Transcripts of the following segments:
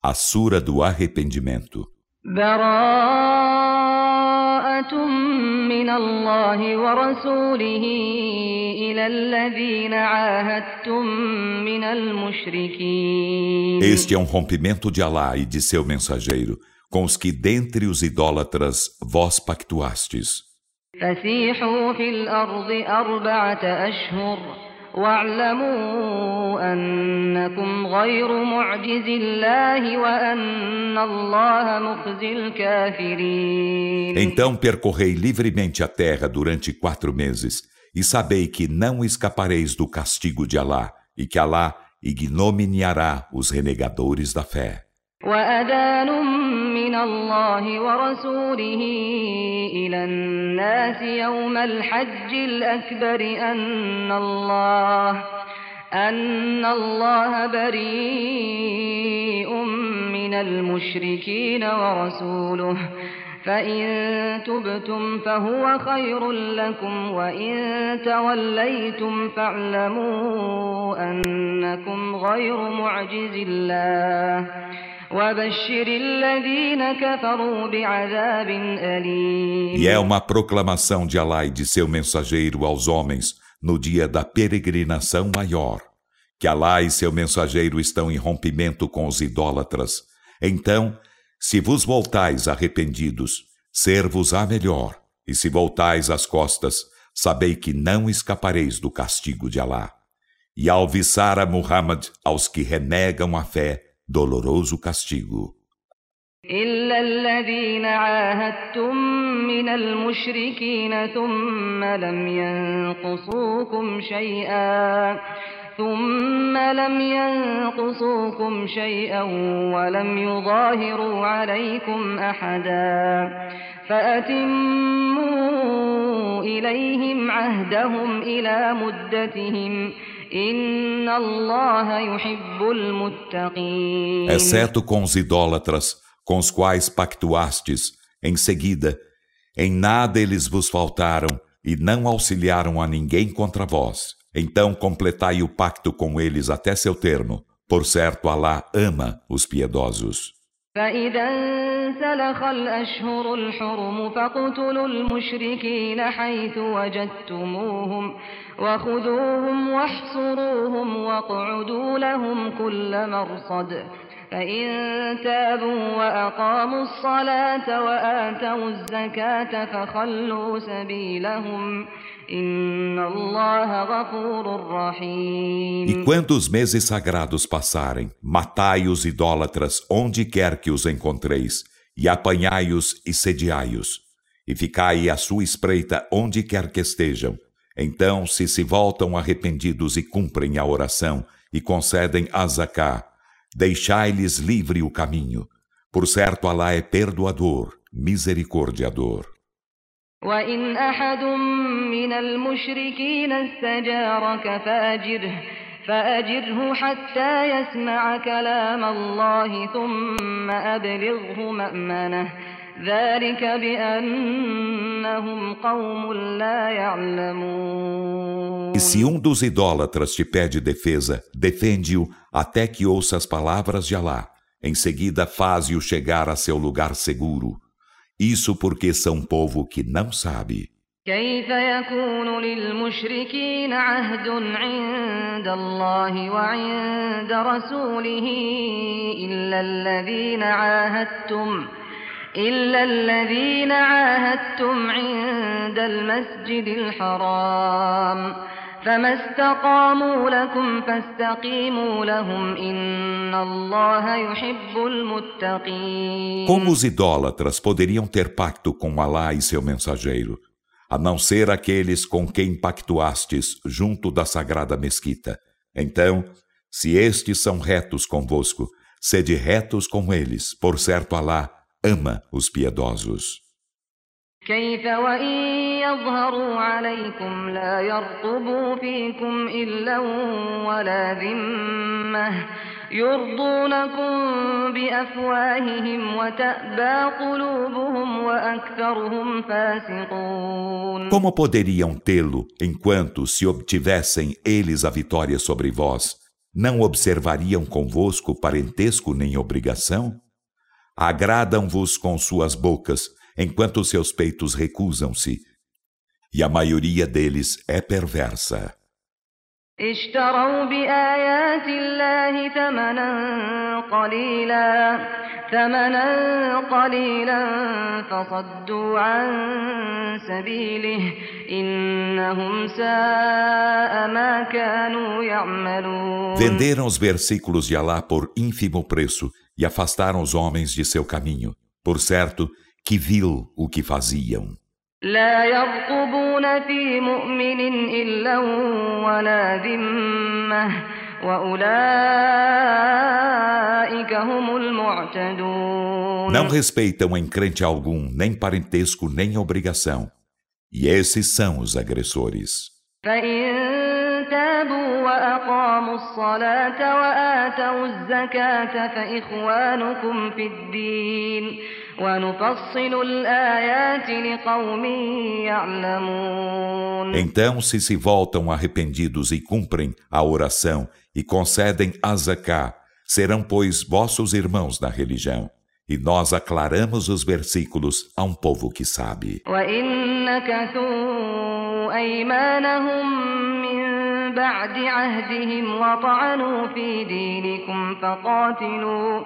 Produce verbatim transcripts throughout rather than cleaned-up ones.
a Sura do Arrependimento. براءة من الله ورسوله إلى الذين عاهدتم من المشركين. Este é um rompimento de Alá e de seu mensageiro, com os que dentre os idólatras vós pactuastes. فسيحوا في الأرض أربعة أشهر واعلموا أنكم غير معجز الله وأن الله مخزي الكافرين. Então percorrei livremente a terra durante quatro meses, e sabei que não escapareis do castigo de Alá, e que Alá ignominiará os renegadores da fé. وأذان من الله ورسوله إلى الناس يوم الحج الأكبر أن الله أن الله بريء من المشركين ورسوله فإن تبتم فهو خير لكم وإن توليتم فاعلموا أنكم غير معجز الله وبشر الذين كفروا بعذاب أليم. E é uma proclamação de Alá e de seu mensageiro aos homens no dia da peregrinação maior, que Alá e seu mensageiro estão em rompimento com os idólatras. Então, se vos voltais arrependidos, ser-vos-á melhor, e se voltais as costas, sabei que não escapareis do castigo de Alá. E ao viçar a Muhammad aos que renegam a fé, doloroso castigo. إلا الذين عاهدتم من المشركين ثم لم ينقصوكم شيئا ثم لم ينقصوكم شيئا ولم يظاهروا عليكم أحدا فأتموا إليهم عهدهم إلى مدتهم إن الله يحب المتقين. Exceto com os idólatras, com os quais pactuastes, em seguida, em nada eles vos faltaram e não auxiliaram a ninguém contra vós. Então completai o pacto com eles até seu termo. Por certo, Alá ama os piedosos. فإذا انسلخ الأشهر الحرم فاقتلوا المشركين حيث وجدتموهم وخذوهم واحصروهم واقعدوا لهم كل مرصد فإن تابوا وأقاموا الصلاة وآتوا الزكاة فخلوا سبيلهم إن الله غفور رحيم. E quando os meses sagrados passarem, matai os idólatras onde quer que os encontreis, e apanhai-os e sediai-os, e ficai à sua espreita onde quer que estejam. Então, se se voltam arrependidos e cumprem a oração, e concedem a zaká, deixai-lhes livre o caminho. Por certo, Alá é perdoador, misericordiador. وإن أحد من المشركين استجارك فأجره فأجره حتى يسمع كلام الله ثم أبلغه مأمنه ذلك بأنهم قوم لا يعلمون. E se um dos idólatras te pede defesa, defende-o até que ouça as palavras de Alá. Em seguida, faze-o chegar a seu lugar seguro. Isso porque são povo que não sabe. كيف يكون للمشركين عهد عند الله وعند رسوله إلا الذين عاهدتم إلا الذين عاهدتم عند المسجد الحرام فما استقاموا لكم فاستقيموا لهم إن الله يحب المتقين. Como os idólatras poderiam ter pacto com Alá e seu mensageiro, a não ser aqueles com quem pactuastes junto da sagrada mesquita? Então, se estes são retos convosco, sede retos com eles, por certo Alá ama os piedosos. كيف وإن يظهروا عليكم لا يرقبوا فيكم إلا ولا ذمة يرضونكم بأفواههم وتأبى قلوبهم وأكثرهم فاسقون. Como poderiam tê-lo enquanto se obtivessem eles a vitória sobre vós? não observariam convosco parentesco nem obrigação? Agradam-vos com suas bocas, enquanto seus peitos recusam-se, e a maioria deles é perversa. اشتروا بآيات الله ثمنا قليلا ثمنا قليلا فصدوا عن سبيله إنهم ساء ما كانوا يعملون. Venderam os versículos de Alá por ínfimo preço e afastaram os homens de seu caminho. Por certo, que vil o que faziam. لا يرقبون في مؤمن إلا ولا ذمة وأولئك هم المعتدون. Não respeitam em crente algum, nem parentesco, nem obrigação. E esses são os agressores. فإن تابوا وأقاموا الصلاة وآتوا الزكاة فإخوانكم في الدين ونفصل الآيات لقوم يعلمون. Então, se se voltam arrependidos e cumprem a oração e concedem a zaká, serão, pois, vossos irmãos na religião. E nós aclaramos os versículos a um povo que sabe. وإن نكثوا أيمانهم من بعد عهدهم وطعنوا في دينكم فقاتلوا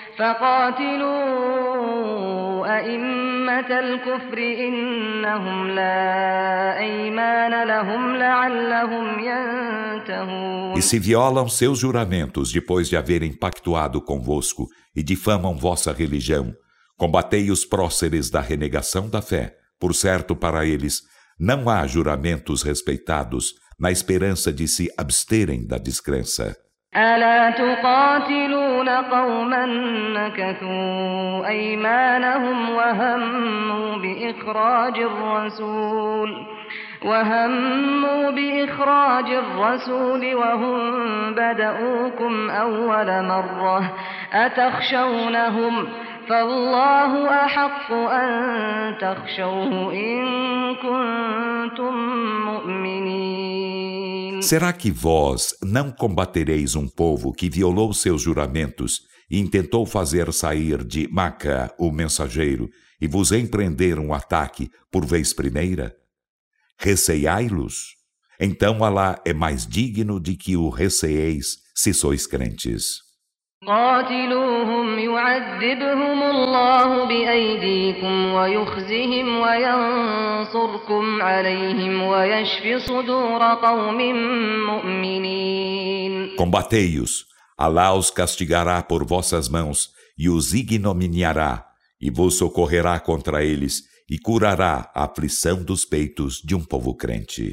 فقاتلوا أئمة الكفر إنهم لا أيمان لهم لعلهم ينتهون. E se violam seus juramentos depois de haverem pactuado convosco e difamam vossa religião, combatei os próceres da renegação da fé. Por certo, para eles não há juramentos respeitados, na esperança de se absterem da descrença. ألا تقاتلون قوما نكثوا أيمانهم وهموا بإخراج الرسول وهموا بإخراج الرسول وهم بدؤوكم أول مرة أتخشونهم فالله أحق أن تخشوه إن كنتم مؤمنين. Será que vós não combatereis um povo que violou seus juramentos e intentou fazer sair de Maca o mensageiro e vos empreender um ataque por vez primeira? Receiai-los? Então Alá é mais digno de que o receeis se sois crentes. قاتلوهم يعذبهم الله بأيديكم ويخزهم وينصركم عليهم ويشف صدور قوم مؤمنين. Combatei-os, Alá os castigará por vossas mãos e os ignominiará, e vos socorrerá contra eles e curará a aflição dos peitos de um povo crente.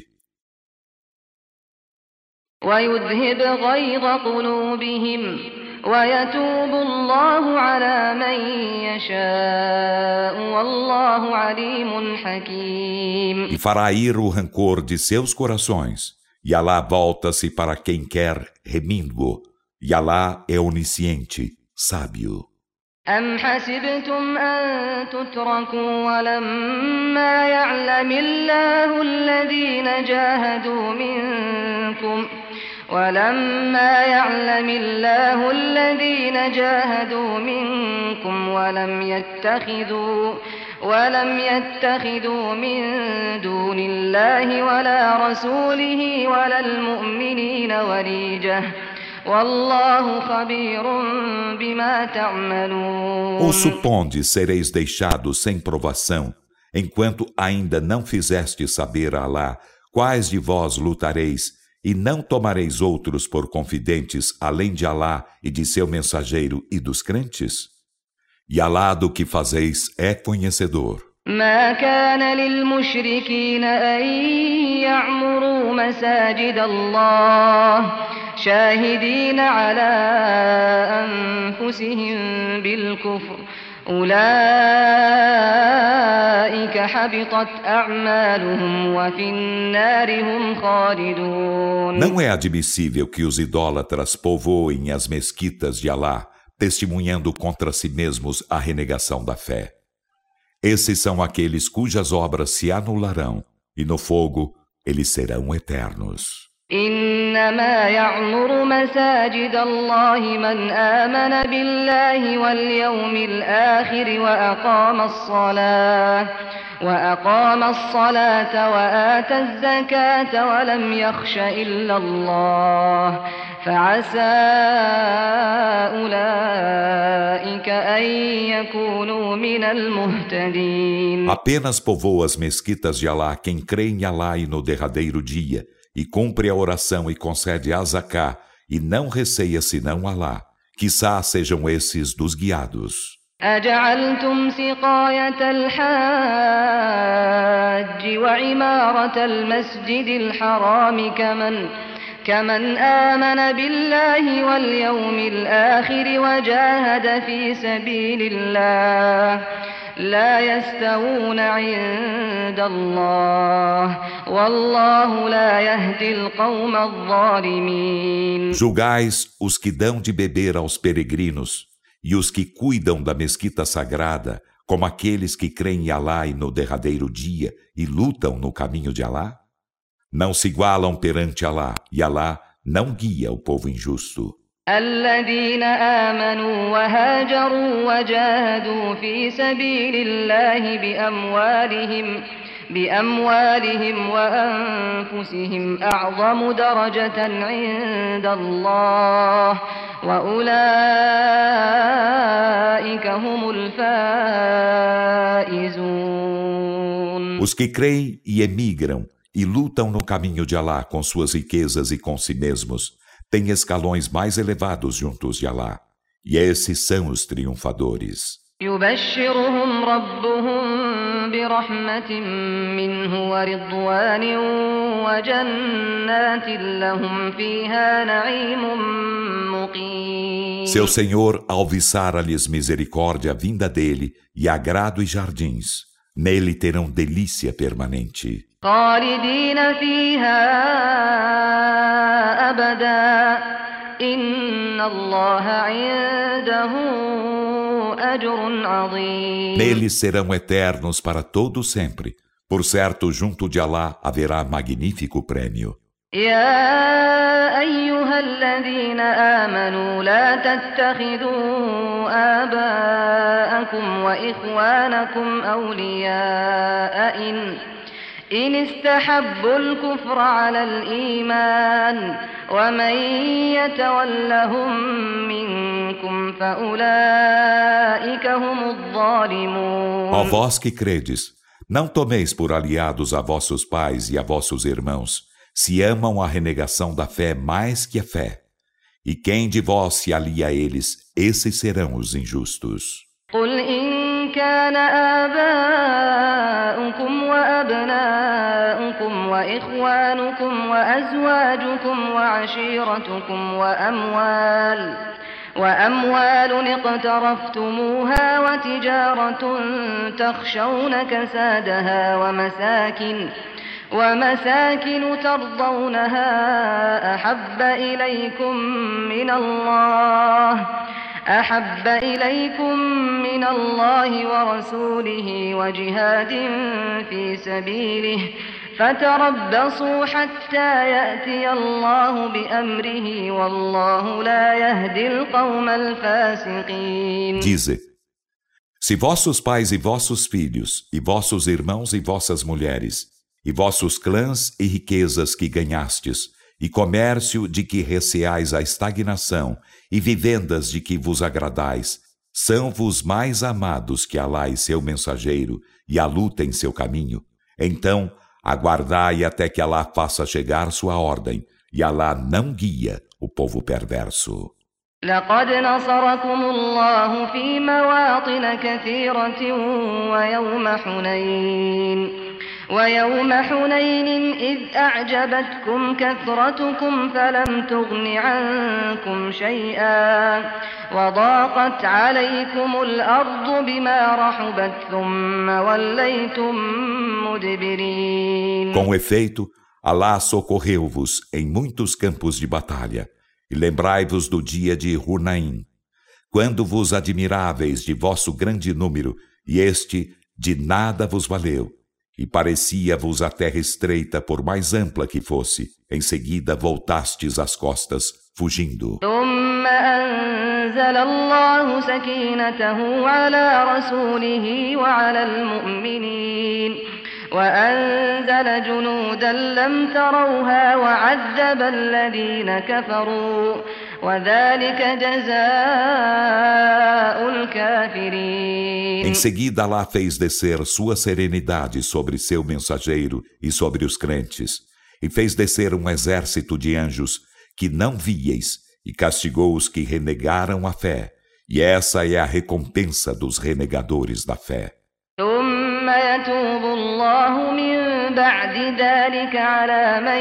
ويذهب غيظ قلوبهم ويتوب الله على من يشاء والله عليم حكيم. E fará ir o rancor de seus corações, e Alá volta-se para quem quer remindo, e Alá é onisciente, sábio. أم حسبتم أن تتركوا ولما يعلم الله الذين جاهدوا منكم ولما يعلم الله الذين جاهدوا منكم ولم يتخذوا ولم يتخذوا من دون الله ولا رسوله ولا المؤمنين وليجة والله خبير بما تعملون. Ou supondes sereis deixados sem provação, enquanto ainda não fizeste saber a Alá quais de vós lutareis, e não tomareis outros por confidentes além de Alá e de seu mensageiro e dos crentes? E Alá do que fazeis é conhecedor. ما كان للمشركين أن يعمروا مساجد الله شاهدين على أنفسهم بالكفر أولئك حبطت أعمالهم وفي النار هم خالدون. Não é admissível que os idólatras povoem as mesquitas de Alá, testemunhando contra si mesmos a renegação da fé. Esses são aqueles cujas obras se anularão, e no fogo eles serão eternos. إنما يعمر مساجد الله من آمن بالله واليوم الآخر وأقام الصلاة وأقام الصلاة وآتى الزكاة ولم يخش إلا الله فعسى أولئك أن يكونوا من المهتدين. Apenas povoa as mesquitas de Alá quem crê em Alá e no derradeiro dia, e cumpre a oração e concede a zaká, e não receia senão Alá. Quiçá sejam esses dos guiados. أجعلتم سقاية الحاج وعمارة المسجد الحرام كمن كمن آمن بالله واليوم الآخر وجاهد في سبيل الله لا يستوون عند الله والله لا يهدي القوم الظالمين. Julgais os que dão de beber aos peregrinos e os que cuidam da mesquita sagrada, como aqueles que creem em Alá e no derradeiro dia e lutam no caminho de Alá? Não se igualam perante Alá, e Alá não guia o povo injusto. الذين آمنوا وهاجروا وجاهدوا في سبيل الله بأموالهم بأموالهم وأنفسهم أعظم درجة عند الله وأولئك هم الفائزون. Os que creem e emigram e lutam no caminho de Alá com suas riquezas e com si mesmos têm escalões mais elevados juntos de Alá, e esses são os triunfadores. يبشرهم ربهم برحمة منه ورضوان وجنات لهم فيها نعيم مقيم. Seu Senhor alviçara-lhes misericórdia vinda dele e agrado e jardins. Nele terão delícia permanente. خالدين فيها أبدا إن الله عنده أجر عظيم. Neles serão eternos para todo sempre. Por certo, junto de Alá haverá magnífico prêmio. يا أيها الذين آمنوا لا تتخذوا آباءكم وإخوانكم أولياء إن إن استحبوا الكفر على الإيمان ومن يتولهم منكم فأولئك هم الظالمون. Ó vós que credes, não tomeis por aliados a vossos pais e a vossos irmãos, se amam a renegação da fé mais que a fé. E quem de vós se alia a eles, esses serão os injustos. قل إن كان آباؤكم وأبناؤكم وإخوانكم وأزواجكم وعشيرتكم وأموال وأموال اقترفتموها وتجارة تخشون كسادها ومساكن ومساكن ترضونها أحب إليكم من الله أحب إليكم من الله ورسوله وجهاد في سبيله فتربصوا حتى يأتي الله بأمره والله لا يهدي القوم الفاسقين. Dize: se vossos pais e vossos filhos, e vossos irmãos e vossas mulheres, e vossos clãs e riquezas que ganhastes, e comércio de que receais a estagnação, e vivendas de que vos agradais, são-vos mais amados que Alá e seu mensageiro, e a luta em seu caminho, então aguardai até que Alá faça chegar sua ordem, e Alá não guia o povo perverso. لقد نصركم الله في مواطن كثيرة ويوم حنين ويوم حنين إذ أعجبتكم كثرتكم فلم تغن عنكم شيئا وضاقت عليكم الأرض بما رحبت ثم وليتم مدبرين. Com efeito, Alá socorreu-vos em muitos campos de batalha, e lembrai-vos do dia de Hunaim, quando vos admiráveis de vosso grande número, e este de nada vos valeu, E parecia-vos a terra estreita por mais ampla que fosse. Em seguida voltastes as costas, fugindo. ثم أنزل الله سكينته على رسوله وعلى المؤمنين وأنزل جنودا لم تروها وعذب الذين كفروا وذلك جزاء الكافرين. Em seguida, Allah fez descer sua serenidade sobre seu mensageiro e sobre os crentes, e fez descer um exército de anjos que não víeis, e castigou os que renegaram a fé, e essa é a recompensa dos renegadores da fé. ثم يتوب الله من بعد ذلك على من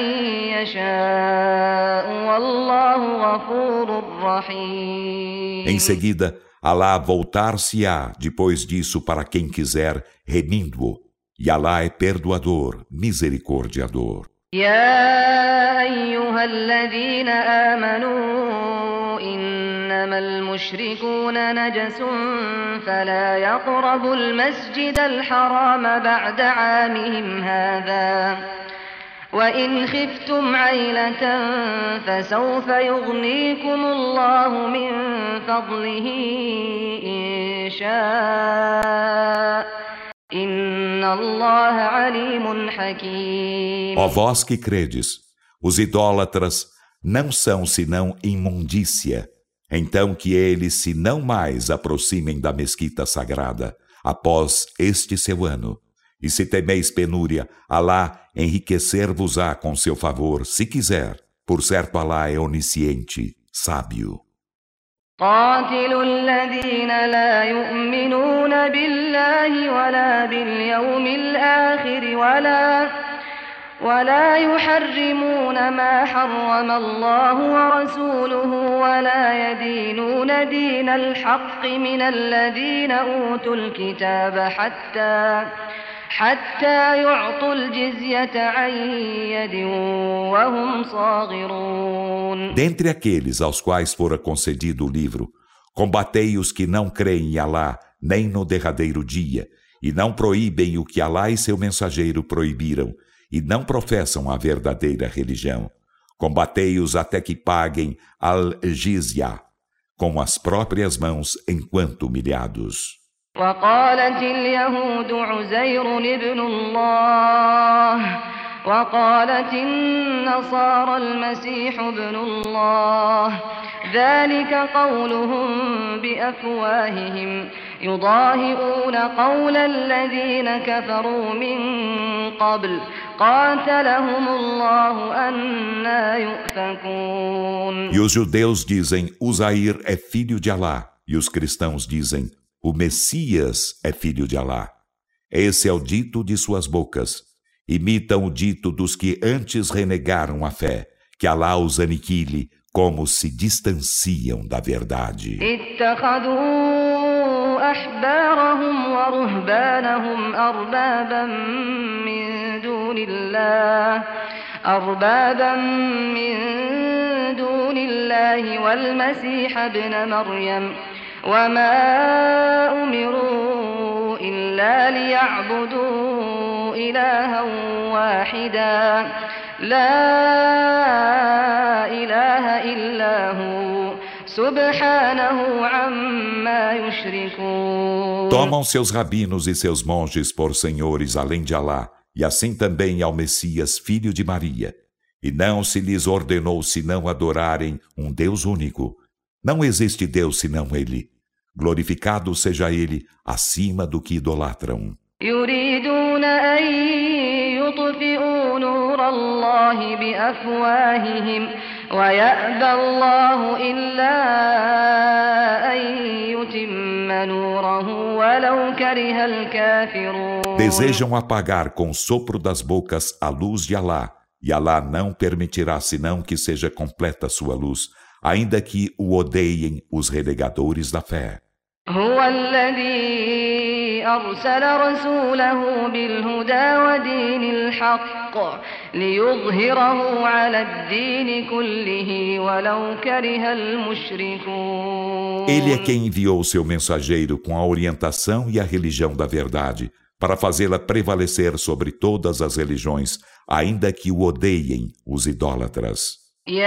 يشاء والله غفور رحيم. Em seguida, Allah voltar-se-á depois disso para quem quiser, remindo-o, e Allah é perdoador, misericordiador. يا أيها الذين آمنوا إنما المشركون نجس فلا يقربوا المسجد الحرام بعد عامهم هذا وإن خفتم عيلة فسوف يغنيكم الله من فضله إن شاء Ó vós que credes, os idólatras não são senão imundícia, então que eles se não mais aproximem da mesquita sagrada, após este seu ano. E se temeis penúria, Alá enriquecer-vos-á com seu favor, se quiser. Por certo, Alá é onisciente, sábio. قاتلوا الذين لا يؤمنون بالله ولا باليوم الآخر ولا ولا يحرمون ما حرم الله ورسوله ولا يدينون دين الحق من الذين أوتوا الكتاب حتى حتى يعطوا الجزية عن يد وهم صاغرون. Dentre aqueles aos quais fora concedido o livro, combatei os que não creem em Alá, nem no derradeiro dia, e não proíbem o que Alá e seu mensageiro proibiram, e não professam a verdadeira religião. Combatei-os até que paguem al-jizya, com as próprias mãos enquanto humilhados. وقالت اليهود عزير ابن الله وقالت النصارى المسيح ابن الله ذلك قولهم بأفواههم يضاهئون قول الذين كفروا من قبل قاتلهم الله أنى يؤفكون. E os judeus dizem, Uzair é filho de Alá, e os cristãos dizem, o Messias é filho de Alá. Esse é o dito de suas bocas. Imitam o dito dos que antes renegaram a fé, que Alá os aniquile, como se distanciam da verdade. اتخذوا أحبارهم ورهبانهم أربابا من دون الله أربابا من دون الله والمسيح ابن مريم وما أمروا إلا ليعبدوا إلها واحدا لا إله إلا هو سبحانه عما يشركون. Tomam seus rabinos e seus monges por senhores além de Alá, e assim também ao Messias, filho de Maria. E não se lhes ordenou senão adorarem um Deus único. Não existe Deus senão Ele. Glorificado seja Ele acima do que idolatram. يريدون أن يطفئوا نور الله بأفواههم ويأبى الله إلا أن يتم نوره ولو كره الكافرون. Desejam apagar com o sopro das bocas a luz de Alá, e Alá não permitirá senão que seja completa sua luz, ainda que o odeiem os renegadores da fé. هو الذي أرسل رسوله بالهدى ودين الحق ليظهره على الدين كله ولو كره المشركون. Ele é quem enviou seu mensageiro com a orientação e a religião da verdade, para fazê-la prevalecer sobre todas as religiões, ainda que o odeiem os idólatras.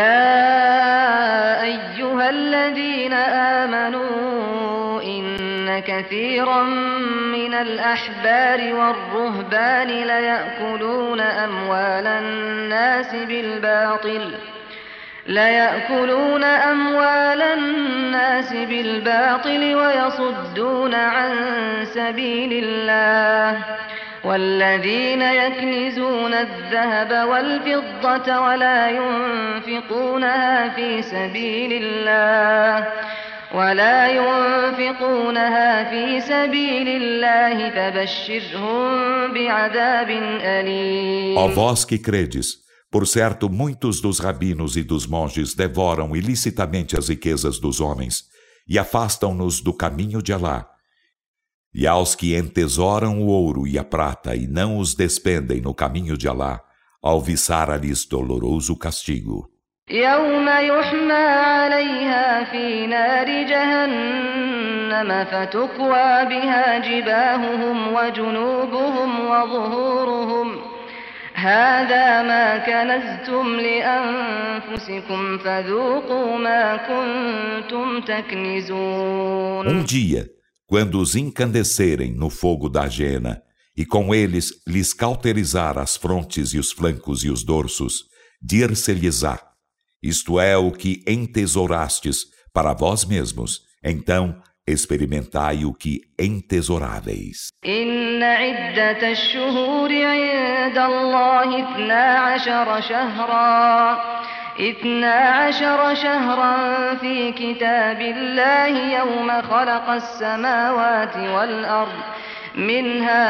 يا أيها الذين آمنوا إن كثيرا من الأحبار والرهبان ليأكلون أموال الناس بالباطل ليأكلون أموال الناس بالباطل ويصدون عن سبيل الله والذين يكنزون الذهب والفضة ولا ينفقونها في سبيل الله ولا ينفقونها في سبيل الله فبشرهم بعذاب أليم. Ó vós que credes, por certo muitos dos rabinos e dos monges devoram ilicitamente as riquezas dos homens e afastam-nos do caminho de Alá. E aos que entesouram o ouro e a prata e não os despendem no caminho de Alá, alviçara-lhes doloroso castigo. يوم يحمى عليها في نار جهنم فتكوى بها جباههم وجنوبهم وظهورهم هذا ما كنزتم لأنفسكم فذوقوا ما كنتم تكنزون. Um dia, quando os encandecerem no fogo da jena, e com eles lhes cauterizar as frontes e os flancos e os dorsos, dir-se-lhes-á: isto é o que entesourastes para vós mesmos, então experimentai o que entesouráveis. إن عدة الشهور عند الله اثنا عشر شهرا اثنا عشر شهرا في كتاب الله يوم خلق السماوات والأرض منها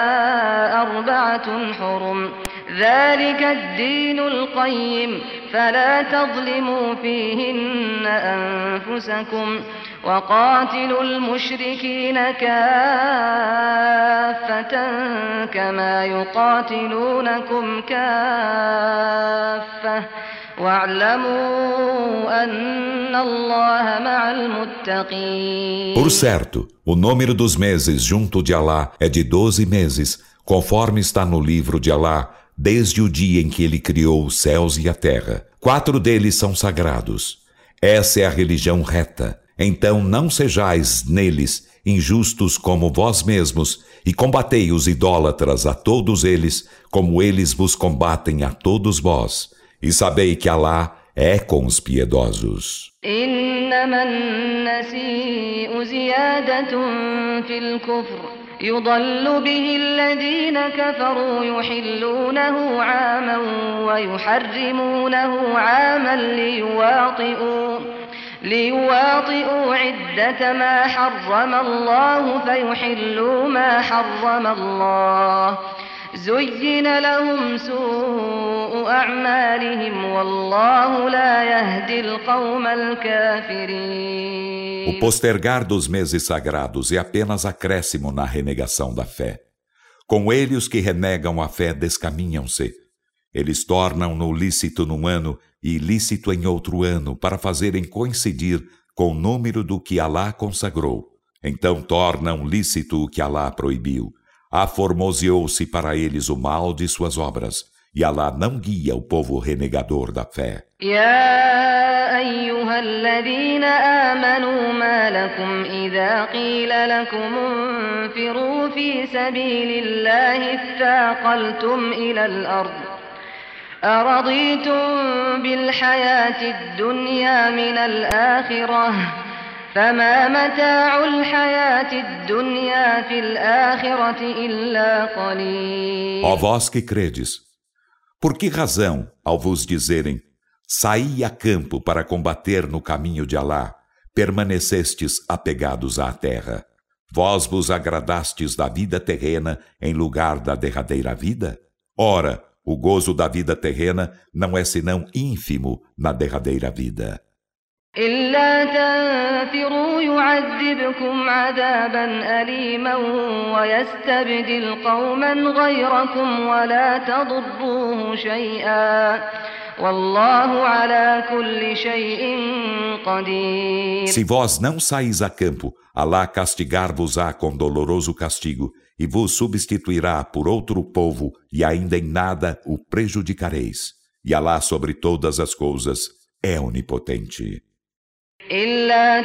أربعة حرم ذلك الدين القيم فلا تظلموا فيهن أنفسكم وقاتلوا المشركين كافة كما يقاتلونكم كافة واعلموا أن الله مع المتقين. Por certo, o número dos meses junto de Alá é de doze meses, conforme está no livro de Alá, desde o dia em que ele criou os céus e a terra. Quatro deles são sagrados. Essa é a religião reta. Então não sejais neles injustos como vós mesmos, e combatei os idólatras a todos eles, como eles vos combatem a todos vós. E sabei que Alá é com os piedosos. إنما النسيء زيادة في الكفر يضل به الذين كفروا يحلونه عاما ويحرمونه عاما ليواطئوا ليواطئوا عدة ما حرم الله فيحلوا ما حرم الله زين لهم سوء أعمالهم والله لا يهدي القوم الكافرين. O postergar dos meses sagrados é apenas acréscimo na renegação da fé. Com ele os que renegam a fé descaminham-se. Eles tornam-no lícito num ano e ilícito em outro ano para fazerem coincidir com o número do que Alá consagrou. Então tornam lícito o que Alá proibiu. Aformoseou-se para eles o mal de suas obras, e Alá não guia o povo renegador da fé. يا أيها الذين آمنوا ما لكم إذا قيل لكم انفروا في سبيل الله اثاقلتم إلى الأرض أرضيتم بالحياة الدنيا من الآخرة فما متاع الحياة الدنيا في الآخرة إلا قليل. Ó vós que credes, por que razão, ao vos dizerem, saí a campo para combater no caminho de Alá, permanecestes apegados à terra? Vós vos agradastes da vida terrena em lugar da derradeira vida? Ora, o gozo da vida terrena não é senão ínfimo na derradeira vida. إلا تنفروا يعذبكم عذابا أليما ويستبدل قوما غيركم ولا تضروه شيئا والله على كل شيء قدير. Se vós não saís a campo, Alá castigar-vos-á com doloroso castigo e vos substituirá por outro povo e ainda em nada o prejudicareis. E Alá sobre todas as coisas é onipotente. إلا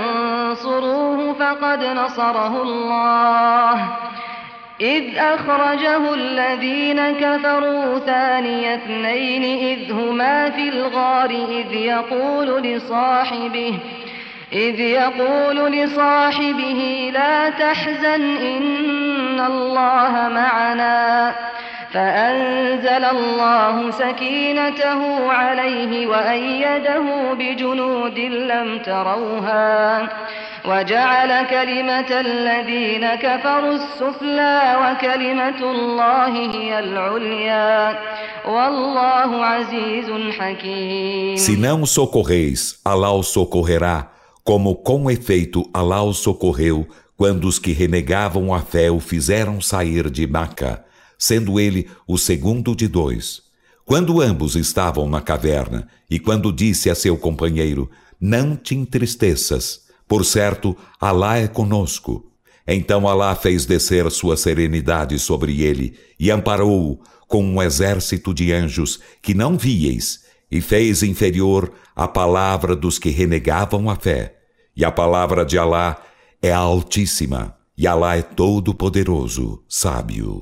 تنصروه فقد نصره الله إذ أخرجه الذين كفروا ثاني اثنين إذ هما في الغار إذ يقول لصاحبه إذ يقول لصاحبه لا تحزن إن الله معنا فأنزل الله سكينته عليه وأيده بجنود لم تروها وجعل كلمة الذين كفروا السفلى وكلمة الله هي العليا والله عزيز حكيم. Se não socorreis, Alá o socorrerá, como com efeito Alá o socorreu quando os que renegavam a fé o fizeram sair de Maca, sendo ele o segundo de dois. Quando ambos estavam na caverna, e quando disse a seu companheiro, não te entristeças, por certo, Alá é conosco. Então Alá fez descer sua serenidade sobre ele, e amparou-o com um exército de anjos que não víeis, e fez inferior a palavra dos que renegavam a fé. E a palavra de Alá é altíssima, e Alá é todo-poderoso, sábio.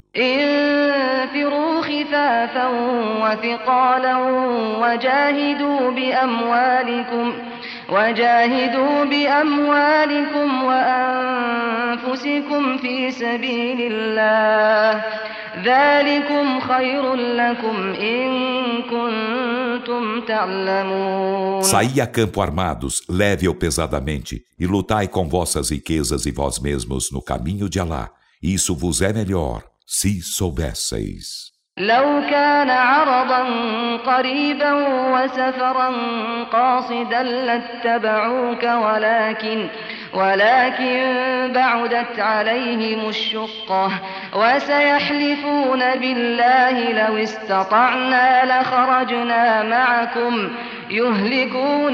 انفروا خفافا وثقالا وجاهدوا بأموالكم وجاهدوا بأموالكم وأنفسكم في سبيل الله ذلكم خير لكم إن كنتم تعلمون. Saí a campo armados, leve ou pesadamente, e lutai com vossas riquezas e vós mesmos no caminho de Alá. Isso vos é melhor, se soubesseis. لو كان عرضا قريبا وسفرا قاصدا لاتبعوك ولكن ولكن بعدت عليهم الشقة وسيحلفون بالله لو استطعنا لخرجنا معكم يهلكون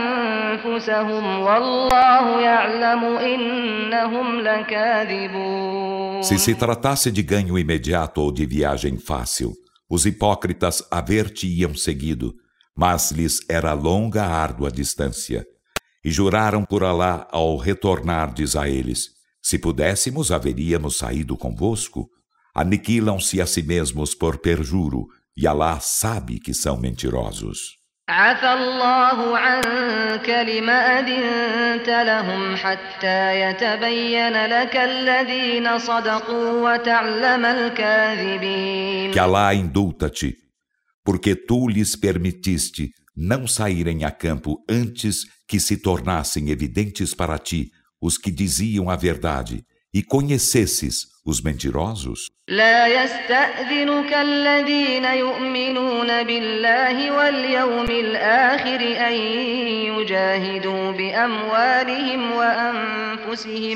أنفسهم والله يعلم إنهم لكاذبون. Se se tratasse de ganho imediato ou de viagem fácil, os hipócritas haver-te-iam seguido, mas lhes era longa a árdua distância. E juraram por Alá ao retornardes a eles, se pudéssemos haveríamos saído convosco. Aniquilam-se a si mesmos por perjuro, e Alá sabe que são mentirosos. عفى الله عنك لما أذنت لهم حتى يتبين لك الذين صدقوا وتعلم الكاذبين. Que Alá indulta-te, porque tu lhes permitiste não saírem a campo antes que se tornassem evidentes para ti os que diziam a verdade e conhecesses os mentirosos. لا يستأذنك الذين يؤمنون بالله واليوم الآخر أن يجاهدوا بأموالهم وأنفسهم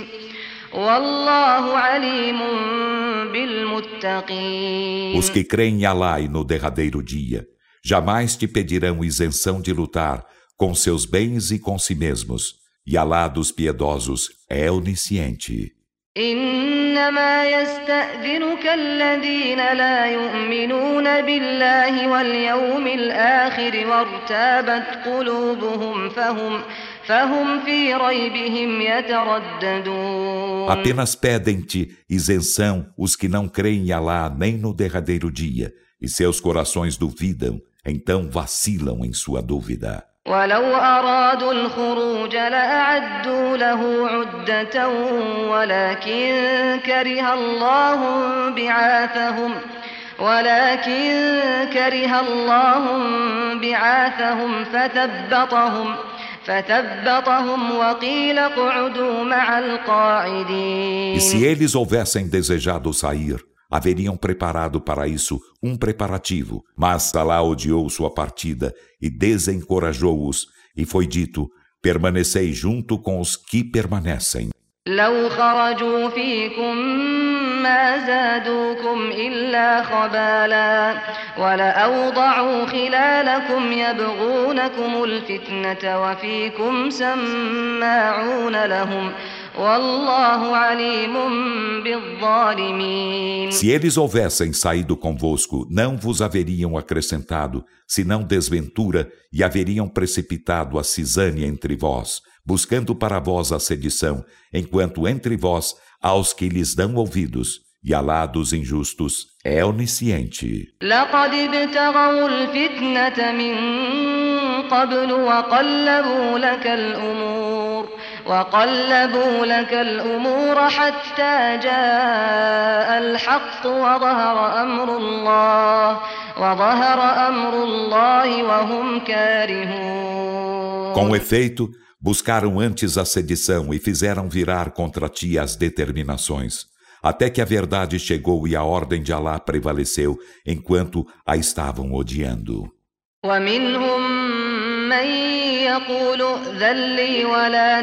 والله عليم بالمتقين. Os que creem em Alá e no derradeiro dia jamais te pedirão isenção de lutar com seus bens e com si mesmos, e Alá dos piedosos é onisciente. إنما يستأذنك الذين لا يؤمنون بالله واليوم الآخر وارتابت قلوبهم فهم فهم في ريبهم يترددون. Apenas pedem-te isenção os que não creem em Alá nem no derradeiro dia, e seus corações duvidam, então vacilam em sua dúvida. ولو أرادوا الخروج لأعدوا له عدة ولكن كره الله بعاثهم ولكن كره الله بعاثهم فثبطهم فثبطهم وقيل اقعدوا مع القاعدين. E se eles houvessem desejado sair, haveriam preparado para isso um preparativo, mas Alá odiou sua partida e desencorajou-os, e foi dito, permanecei junto com os que permanecem. لو خرجوا فيكم ما زادوكم إلا خبالا ولأوضعوا خلالكم يبغونكم الفتنة وفيكم سماعون لهم والله عليم بالظالمين. Se eles houvessem saído convosco, não vos haveriam acrescentado, senão desventura, e haveriam precipitado a cisânia entre vós, buscando para vós a sedição, enquanto entre vós há os que lhes dão ouvidos, e Alá dos injustos é onisciente. لقد ابتغوا الفتنة من قبل وقلبوا لك الأمور وقلبوا لك الأمور حتى جاء الحق وظهر أمر الله وظهر أمر الله وهم كارهون. Com efeito, buscaram antes a sedição e fizeram virar contra ti as determinações, até que a verdade chegou e a ordem de Alá prevaleceu, enquanto a estavam odiando. ومنهم من يقول ائذن لي ولا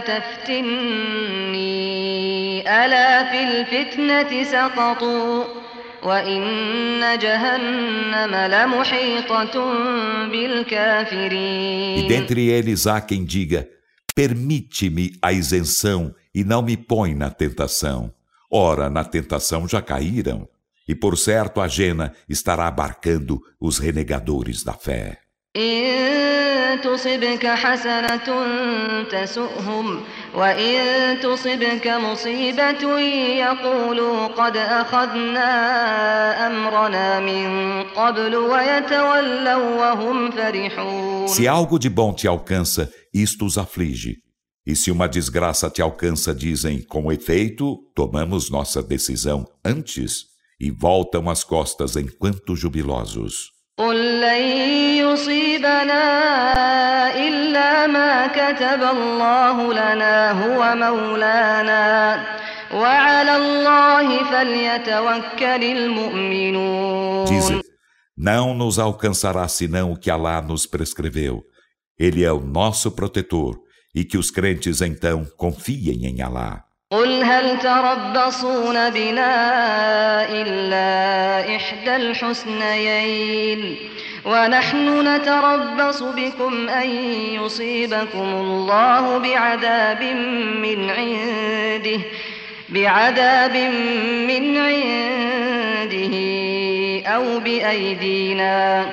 تفتني ألا في الفتنة سقطوا وإن جهنم لمحيطة بالكافرين. E dentre eles há quem diga: permite-me a isenção e não me põe na tentação. Ora, na tentação já caíram, e por certo a Jena estará abarcando os renegadores da fé. إن تصبك حسنة تسؤهم وإن تصبك مصيبة يقولوا قد أخذنا أمرنا من قبل ويتولوا وهم فرحون. Se algo de bom te alcança, isto os aflige. E se uma desgraça te alcança, dizem, com efeito, tomamos nossa decisão antes, e voltam as costas enquanto jubilosos. قل لن يصيبنا إلا ما كتب الله لنا هو مولانا وعلى الله فليتوكل المؤمنون. Dizem, não nos alcançará senão o que Alá nos prescreveu. Ele é o nosso protetor, e que os crentes então confiem em Alá. قل هل تربصون بنا إلا إحدى الحسنيين ونحن نتربص بكم أن يصيبكم الله بعذاب من عنده بعذاب من عنده أو بأيدينا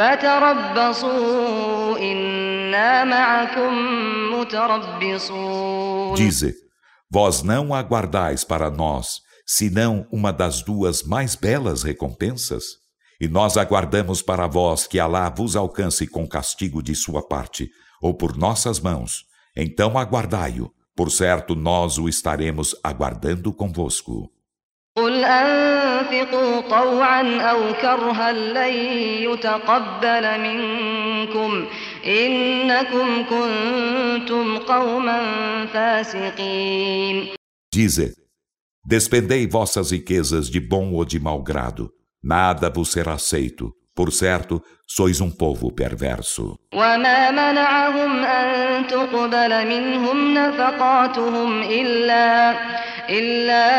فتربصوا إنا معكم متربصون. Dize, vós não aguardais para nós, senão uma das duas mais belas recompensas? E nós aguardamos para vós que Alá vos alcance com castigo de sua parte, ou por nossas mãos. Então aguardai-o, por certo nós o estaremos aguardando convosco. قل أنفقوا طوعا أو كرها لن يتقبل منكم إنكم كنتم قوما فاسقين. Dize, despendei vossas riquezas de bom ou de mau grado, nada vos será aceito. Por certo, sois um povo perverso. وما منعهم أن تقبل منهم نفقاتهم إلا إلا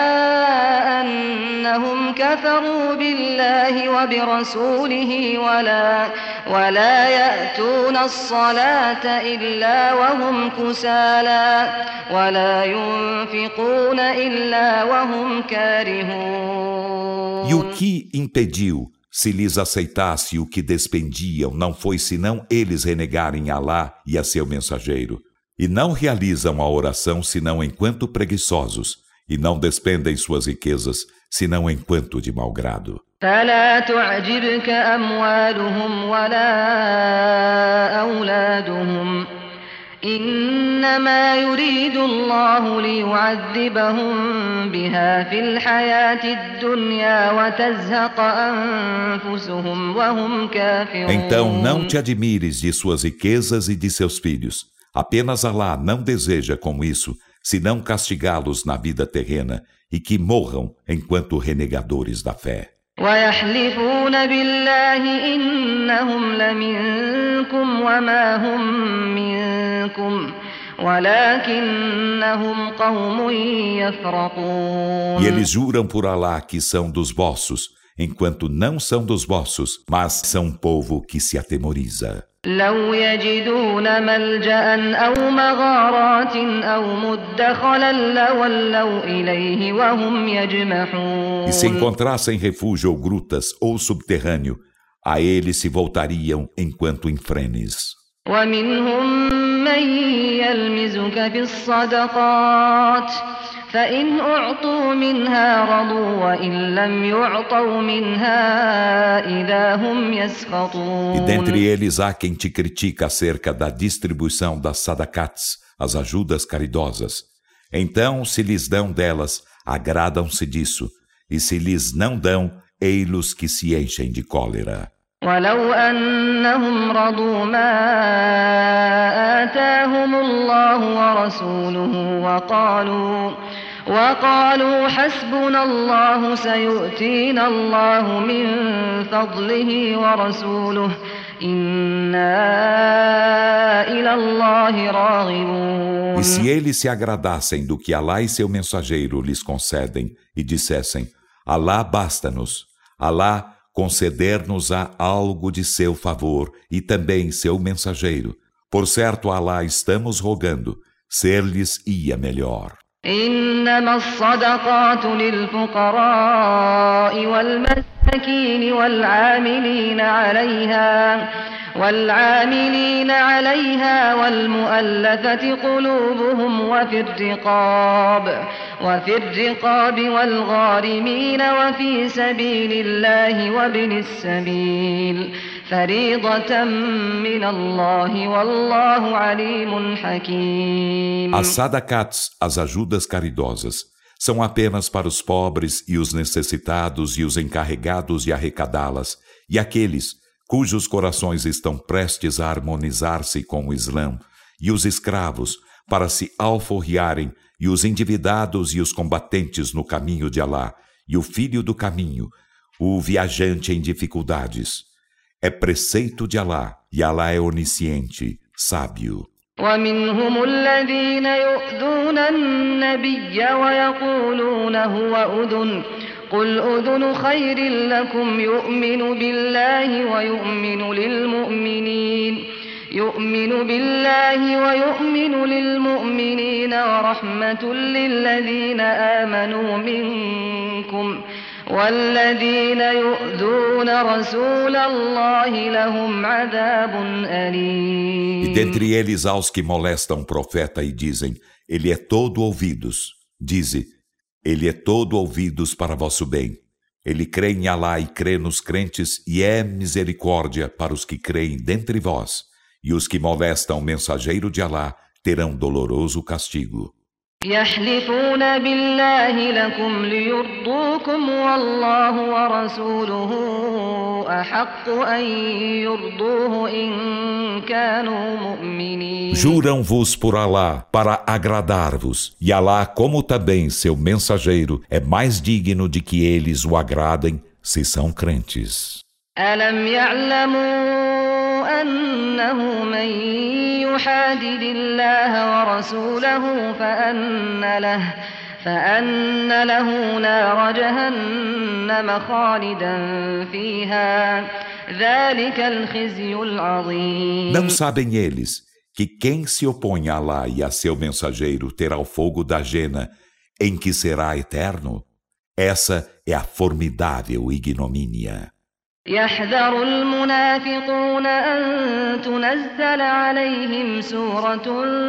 أنهم كفروا بالله وبرسوله ولا ولا يأتون الصلاة إلا وهم كسالى ولا ينفقون إلا وهم كارهون. E o que impediu, se lhes aceitasse o que despendiam, não foi senão eles renegarem Alá e a seu mensageiro. E não realizam a oração senão enquanto preguiçosos, e não despendem suas riquezas senão enquanto de mau grado. فلا تعجبك أموالهم ولا أولادهم إنما يريد الله ليعذبهم بها في الحياة الدنيا وتزهق أنفسهم وهم كافرون. Então não te admires de suas riquezas e de seus filhos. Apenas Alá não deseja com isso, senão castigá-los na vida terrena e que morram enquanto renegadores da fé. ويحلفون بالله إنهم لمنكم وما هم منكم ولكنهم قوم يفرقون. E eles juram por Alá que são dos vossos, enquanto não são dos vossos, mas são um povo que se atemoriza. لو يجدون ملجأ أو مغارات أو مدخلا لولوا إليه وهم يجمحون. E se encontrassem refúgio ou grutas ou subterrâneo, a eles se voltariam enquanto em frenes. ومنهم من يلمزك في الصدقات فإن أعطوا منها رضوا وإن لم يعطوا منها إذا هم يسخطون. E dentre eles há quem te critica acerca da distribuição das sadakats, as ajudas caridosas. Então, se lhes dão delas, agradam-se disso, e se lhes não dão, ei-los que se enchem de cólera. ولو أنهم رضوا ما آتاهم الله ورسوله وقالوا وقالوا حسبنا الله سيؤتينا الله من فضله ورسوله إنا إلى الله راغبون. E se eles se agradassem do que Alá e seu mensageiro lhes concedem e dissessem, Alá basta-nos, Alá conceder-nos-á algo de seu favor e também seu mensageiro. Por certo, Alá estamos rogando, ser-lhes ia melhor. إنما الصدقات للفقراء والمساكين والعاملين عليها والعاملين عليها والمؤلفة قلوبهم وفي الرقاب وفي الرقاب والغارمين وفي سبيل الله وابن السبيل فريضة من الله والله عليم حكيم. As sadakats, as ajudas caridosas, são apenas para os pobres e os necessitados e os encarregados de arrecadá-las, e aqueles cujos corações estão prestes a harmonizar-se com o Islã, e os escravos para se alforriarem, e os endividados e os combatentes no caminho de Alá, e o filho do caminho, o viajante em dificuldades. É preceito de Alá, e Alá é onisciente, sábio. ومنهم الذين يؤذون النبي ويقولون هو أذن قل أذن خير لكم يؤمن بالله ويؤمن للمؤمنين يؤمن بالله ويؤمن للمؤمنين ورحمة للذين آمنوا منكم والذين يؤذون رسول الله لهم عذاب أليم. E dentre eles há os que molestam o profeta e dizem, ele é todo ouvidos. Dize, ele é todo ouvidos para vosso bem. Ele crê em Alá e crê nos crentes e é misericórdia para os que creem dentre vós. E os que molestam o mensageiro de Alá terão doloroso castigo. يحلفون بالله لكم ليرضوكم والله ورسوله أحق أن يرضوه إن كانوا مؤمنين. Juram-vos por Alá para agradar-vos, e Alá, como também seu mensageiro, é mais digno de que eles o agradem, se são crentes. ألم يعلموا أنه من يحادد الله ورسوله فأن له فأن له نار جهنم خالدا فيها ذلك الخزي العظيم. Não sabem eles que quem se opõe a Alá e a seu mensageiro terá o fogo da Jena, em que será eterno? Essa é a formidável ignomínia. يحذر المنافقون أن تنزل عليهم سورة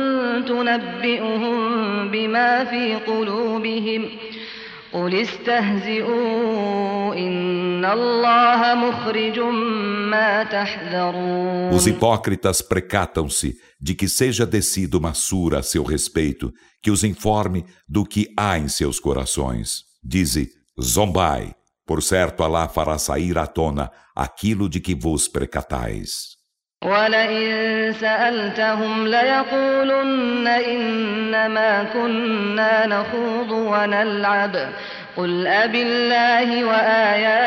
تنبئهم بما في قلوبهم قل استهزئوا إن الله مخرج ما تحذرون. Os hipócritas precatam-se de que seja descida uma sura a seu respeito, que os informe do que há em seus corações. Dize, zombai. Por certo, Alá fará sair à tona aquilo de que vos precatais. وَلَئِن سَأَلْتَهُمْ لَيَقُولُنَّ إِنَّمَا كُنَّا نَخُوضُ وَنَلْعَبُ قُلْ أَبِاللَّهِ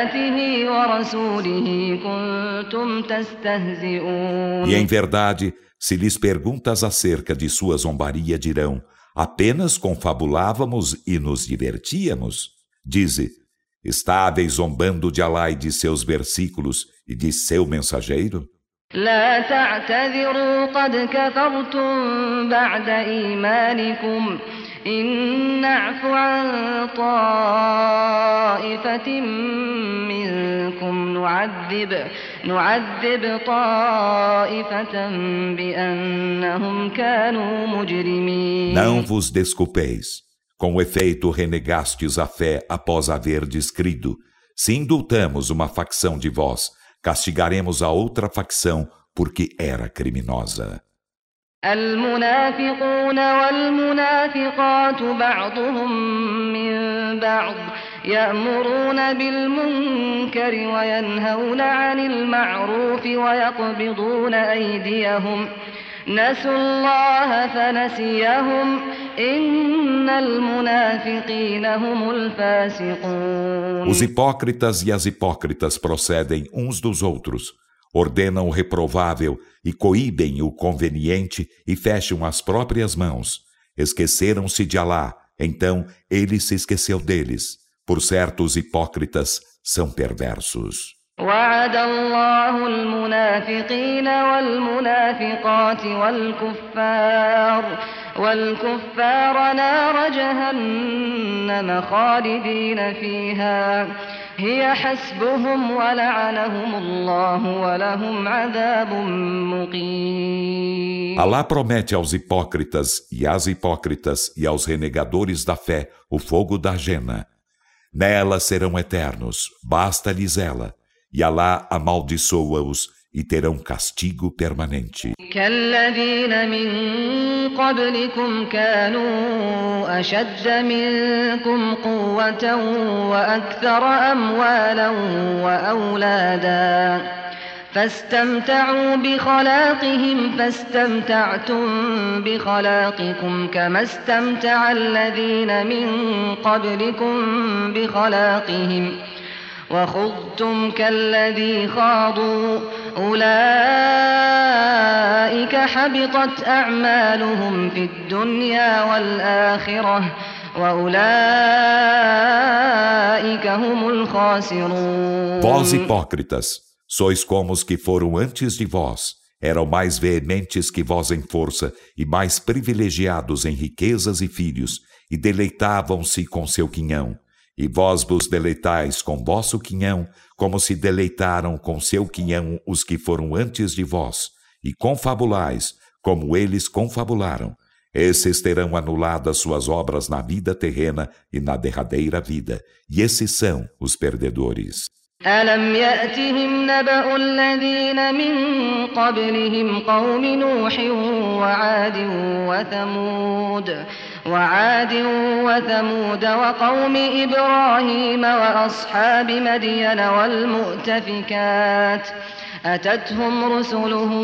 وَآيَاتِهِ وَرَسُولِهِ كُنتُمْ تَسْتَهْزِئُونَ. E em verdade, se lhes perguntas acerca de sua zombaria, dirão: apenas confabulávamos e nos divertíamos. Dize: estáveis zombando de Alá e de seus versículos e de seu mensageiro? لا تعتذروا قد كفرتم بعد إيمانكم إن نعف عن طائفة منكم نعذب نعذب طائفة بأنهم كانوا مجرمين. Não vos desculpeis. Com efeito, renegastes a fé após haverdes crido. Se indultamos uma facção de vós, castigaremos a outra facção porque era criminosa. المنافقون والمنافقات بعضهم من بعض يأمرون بالمنكر وينهون عن المعروف ويقبضون أيديهم نسوا الله فنسيهم إن المنافقين هم الفاسقون. Os hipócritas e as hipócritas procedem uns dos outros, ordenam o reprovável e coíbem o conveniente e fecham as próprias mãos. Esqueceram-se de Alá, então ele se esqueceu deles. Por certo, os hipócritas são perversos. وعد الله المنافقين والمنافقات والكفار والكفار نار جهنم خالدين فيها هي حسبهم ولعنهم الله ولهم عذاب مقيم. Alá promete aos hipócritas e às hipócritas e aos renegadores da fé o fogo da Jena. Nela serão eternos, basta-lhes ela. E Alá amaldiçoa-os e terão castigo permanente. كالذين من قبلكم كانوا أشد منكم قوة وأكثر أموالا وأولادا فاستمتعوا بخلاقهم فاستمتعتم بخلاقكم كما استمتع الذين من قبلكم بخلاقهم وخضتم كالذي خاضوا أولئك حبطت أعمالهم في الدنيا والآخرة وأولئك هم الخاسرون. Vós hipócritas, sois como os que foram antes de vós, eram mais veementes que vós em força e mais privilegiados em riquezas e filhos, e deleitavam-se com seu quinhão. E vós vos deleitais com vosso quinhão, como se deleitaram com seu quinhão os que foram antes de vós, e confabulais, como eles confabularam. Esses terão anuladas suas obras na vida terrena e na derradeira vida, e esses são os perdedores. ألم يأتهم نبأ الذين من قبلهم قوم نوح وعاد وثمود وعاد وثمود وقوم إبراهيم وأصحاب مدين والمؤتفكات أتتهم رسلهم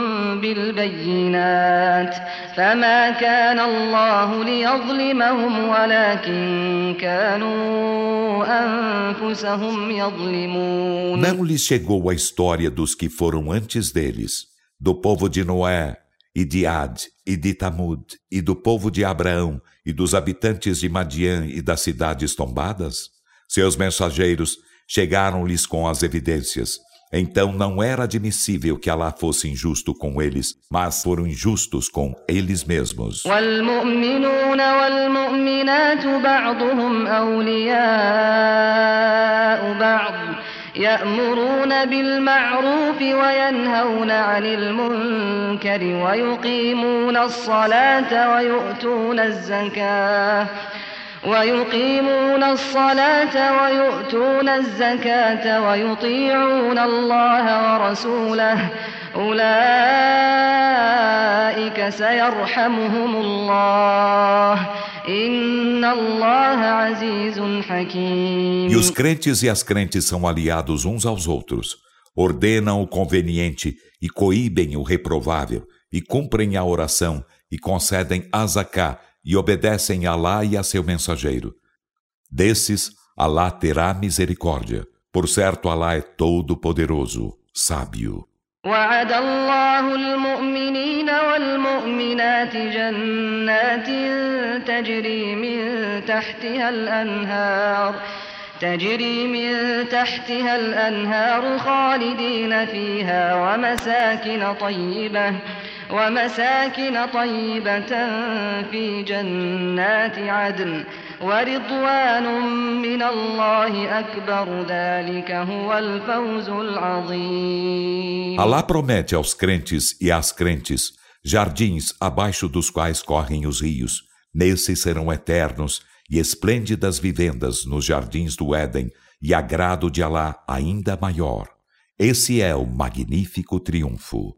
بالبينات فما كان الله ليظلمهم ولكن كانوا أنفسهم يظلمون. Não lhes chegou a história dos que foram antes deles, do povo de Noé, e de Ad, e de Tamud, e do povo de Abraão, e dos habitantes de Madian e das cidades tombadas? Seus mensageiros chegaram-lhes com as evidências. Então não era admissível que Alá fosse injusto com eles, mas foram injustos com eles mesmos. والمؤمنون والمؤمنات بعضهم أولياء بعض يأمرون بالمعروف وينهون عن المنكر ويقيمون الصلاة ويؤتون الزكاة ويقيمون الصلاة ويؤتون الزكاة ويطيعون الله ورسوله أولئك سيرحمهم الله إن الله عزيز حكيم. E os crentes e as crentes são aliados uns aos outros, ordenam o conveniente e coíbem o reprovável, e cumprem a oração, e concedem a zaká, e obedecem a Alá e a seu mensageiro. Desses, Alá terá misericórdia. Por certo, Alá é todo-poderoso, sábio. وعد الله المؤمنين والمؤمنات جنات تجري من تحتها الأنهار تجري من تحتها الأنهار خالدين فيها ومساكن طيبة ومساكن طيبة في جنات عدن ورضوان من الله أكبر ذلك هو الفوز العظيم. Alá promete aos crentes e às crentes jardins abaixo dos quais correm os rios. Nesses serão eternos e esplêndidas vivendas nos jardins do Éden e agrado de Alá ainda maior. Esse é o magnífico triunfo.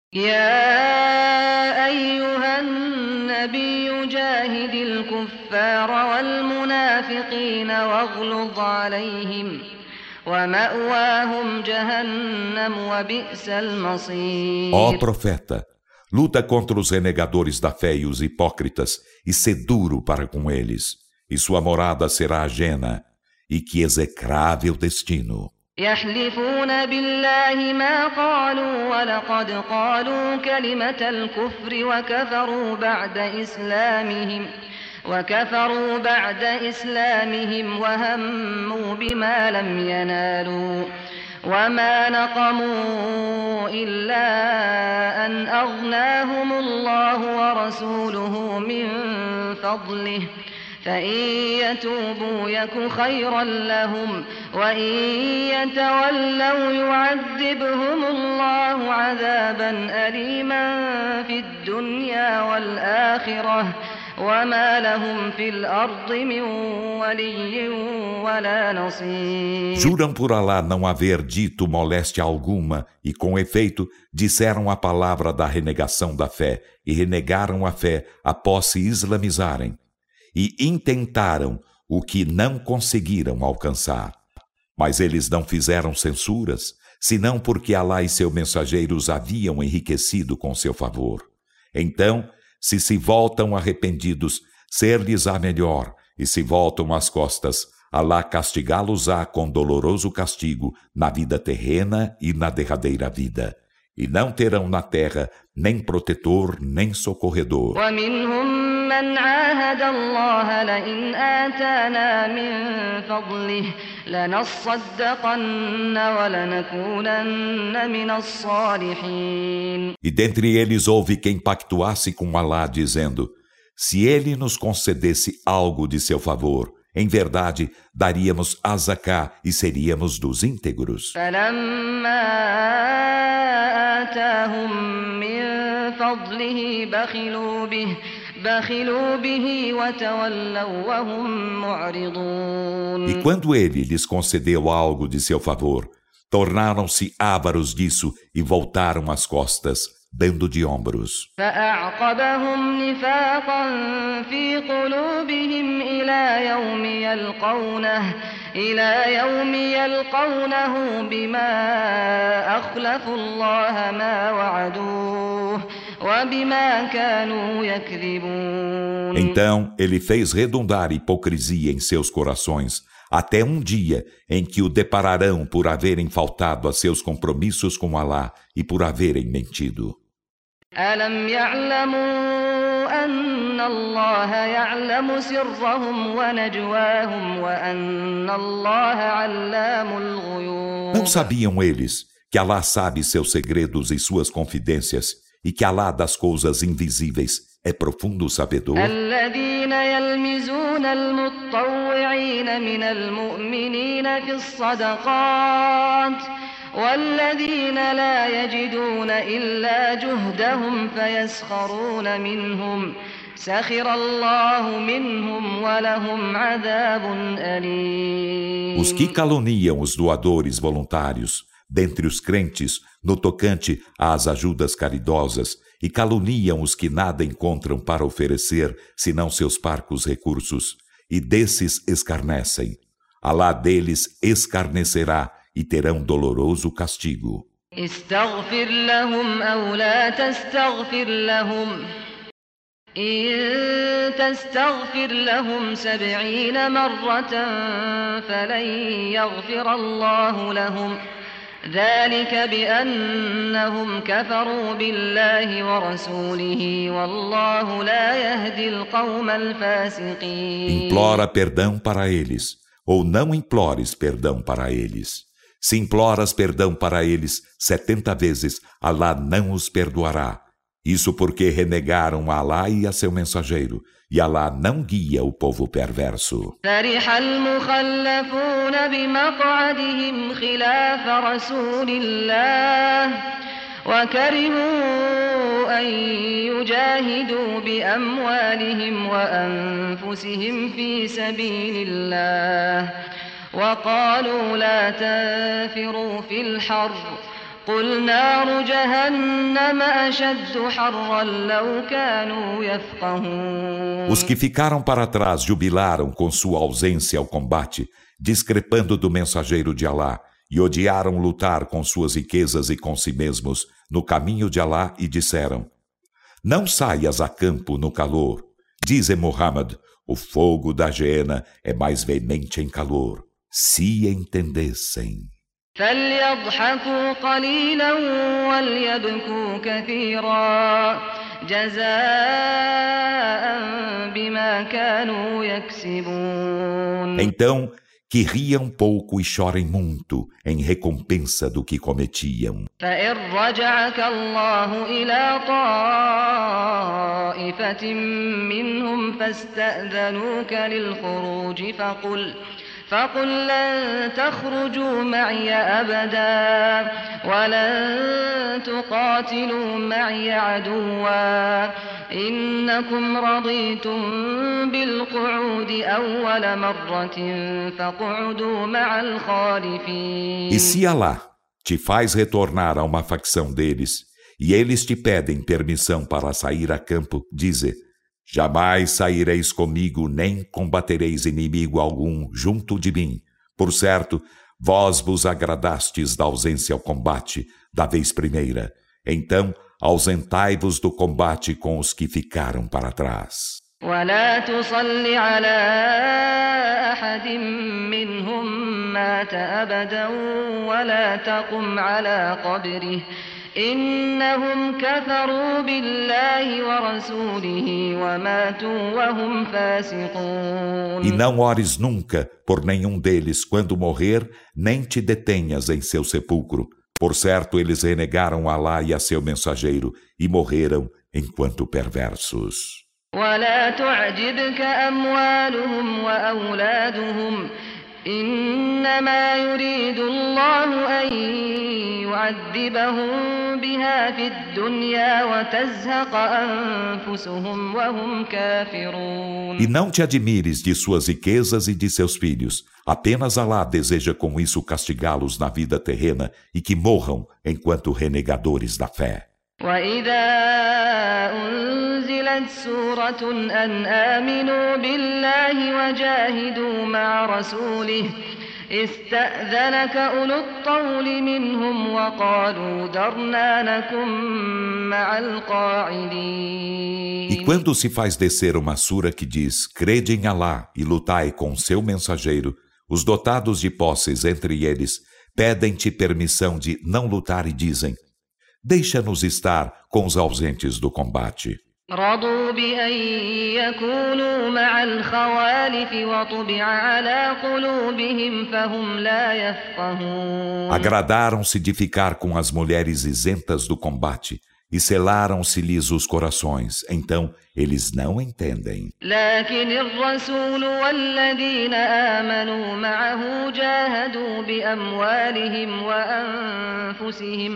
يا أيها النبي جاهد الكفار والمنافقين واغلظ عليهم ومأواهم جهنم وبئس المصير. Ó profeta, luta contra os renegadores da fé e os hipócritas e sê duro para com eles, e sua morada será a Jena, e que execrável destino. يحلفون بالله ما قالوا ولقد قالوا كلمة الكفر وكفروا بعد إسلامهم وكفروا بعد إسلامهم وهموا بما لم ينالوا وما نقموا إلا أن أغناهم الله ورسوله من فضله فإن يتوبوا يك خيرا لهم وإن يتولوا يعذبهم الله عذابا أليما في الدنيا والآخرة وما لهم في الأرض من ولي ولا نصير. Juram por Alá não haver dito moléstia alguma e, com efeito, disseram a palavra da renegação da fé e renegaram a fé após se islamizarem. E intentaram o que não conseguiram alcançar. Mas eles não fizeram censuras, senão porque Alá e seu mensageiro os haviam enriquecido com seu favor. Então, se se voltam arrependidos, ser-lhes-á melhor, e se voltam às costas, Alá castigá-los-á com doloroso castigo na vida terrena e na derradeira vida. E não terão na terra nem protetor, nem socorredor. من عاهد الله لئن آتانا من فضله لنصدقن ولنكونن من الصالحين. E dentre eles houve quem pactuasse com Alá, dizendo: se ele nos concedesse algo de seu favor, em verdade daríamos a Zaká e seríamos dos íntegros. فلما آتاهم من فضله بخلوا به بخلوا به وتولوا وهم معرضون. E quando ele lhes concedeu algo de seu favor, tornaram-se ávaros disso e voltaram as costas, dando de ombros. فأعقبهم نفاقا في قلوبهم إلى يوم يلقونه إلى يوم يلقونه بما أخلفوا الله ما وعدوه وبما كانوا يكذبون. Então ele fez redundar hipocrisia em seus corações, até um dia em que o depararão por haverem faltado a seus compromissos com Alá e por haverem mentido. ألم يعلموا أن الله يعلم سرهم ونجواهم وأن الله علام الغيوب. Não sabiam eles que Alá sabe seus segredos e suas confidências e que Alá das coisas invisíveis é profundo sabedor? الذين يلمزون المتطوعين من المؤمنين في الصدقات والذين لا يجدون إلا جهدهم فيسخرون منهم سخر الله منهم ولهم عذاب أليم. Os que caluniam os doadores voluntários dentre os crentes no tocante às ajudas caridosas e caluniam os que nada encontram para oferecer senão seus parcos recursos, e desses escarnecem. Alá deles escarnecerá e terão doloroso castigo. استغفر لهم أو لا تستغفر لهم إن تستغفر لهم سبعين مرة فلن يغفر الله لهم ذلك بأنهم كفروا بالله ورسوله والله لا يهدي القوم الفاسقين. Implora perdão para eles, ou não implores perdão para eles. Se imploras perdão para eles setenta vezes, Alá não os perdoará. Isso porque renegaram a Alá e a seu mensageiro, e Alá não guia o povo perverso. فرح المخلفون بمقعدهم خلاف رسول الله وكرهوا أن يجاهدوا بأموالهم وأنفسهم في سبيل الله وقالوا لا تنفروا في الحر قل نار جهنم أشد حرا لو كانوا يفقهون. Os que ficaram para trás jubilaram com sua ausência ao combate, discrepando do mensageiro de Alá, e odiaram lutar com suas riquezas e com si mesmos no caminho de Alá e disseram: Não saias a campo no calor. Dize Muhammad, o fogo da Geena é mais veemente em calor. Se entendessem. فليضحكوا قليلا وليبكوا كثيرا جزاء بما كانوا يكسبون. Então, que riam pouco e chorem muito em recompensa do que cometiam. فإن رجعك الله إلى طائفة منهم فاستأذنوك للخروج فقل فقل لن تخرجوا معي أبدا ولن تقاتلوا معي عدوا إنكم رضيتم بالقعود أول مرة فاقعدوا مع الخالفين. E se Alá te faz retornar a uma facção deles, e eles te pedem permissão para sair a campo, dize: Jamais saireis comigo, nem combatereis inimigo algum junto de mim. Por certo, vós vos agradastes da ausência ao combate da vez primeira. Então, ausentai-vos do combate com os que ficaram para trás. ولا تصل على أحد منهم مات أبدا ولا تقم على قبره إنهم كفروا بالله ورسوله وماتوا وهم فاسقون. E não ores nunca por nenhum deles quando morrer, nem te detenhas em seu sepulcro. Por certo, eles renegaram Alá e a seu mensageiro e morreram enquanto perversos. ولا تعجبك أموالهم وأولادهم إنما يريد الله أن يعذبهم بها في الدنيا وتزهق أنفسهم وهم كافرون. E não te admires de suas riquezas e de seus filhos. Apenas Alá deseja com isso castigá-los na vida terrena e que morram enquanto renegadores da fé. وإذا أنزلت سورة أن آمنوا بالله وجاهدوا مع رسوله استأذنك أولو الطول منهم وقالوا ذرنا نكن مع القاعدين. E quando se faz descer uma sura que diz: Crede em Alá e lutai com seu mensageiro, os dotados de posses entre eles pedem-te permissão de não lutar e dizem: Deixa-nos estar com os ausentes do combate. رضوا بأن يكونوا مع الخوالف وطبع على قلوبهم فهم لا يفقهون. Agradaram-se de ficar com as mulheres isentas do combate e selaram-se-lhes os corações, então eles não entendem. لكن الرسول والذين آمنوا معه جاهدوا بأموالهم وأنفسهم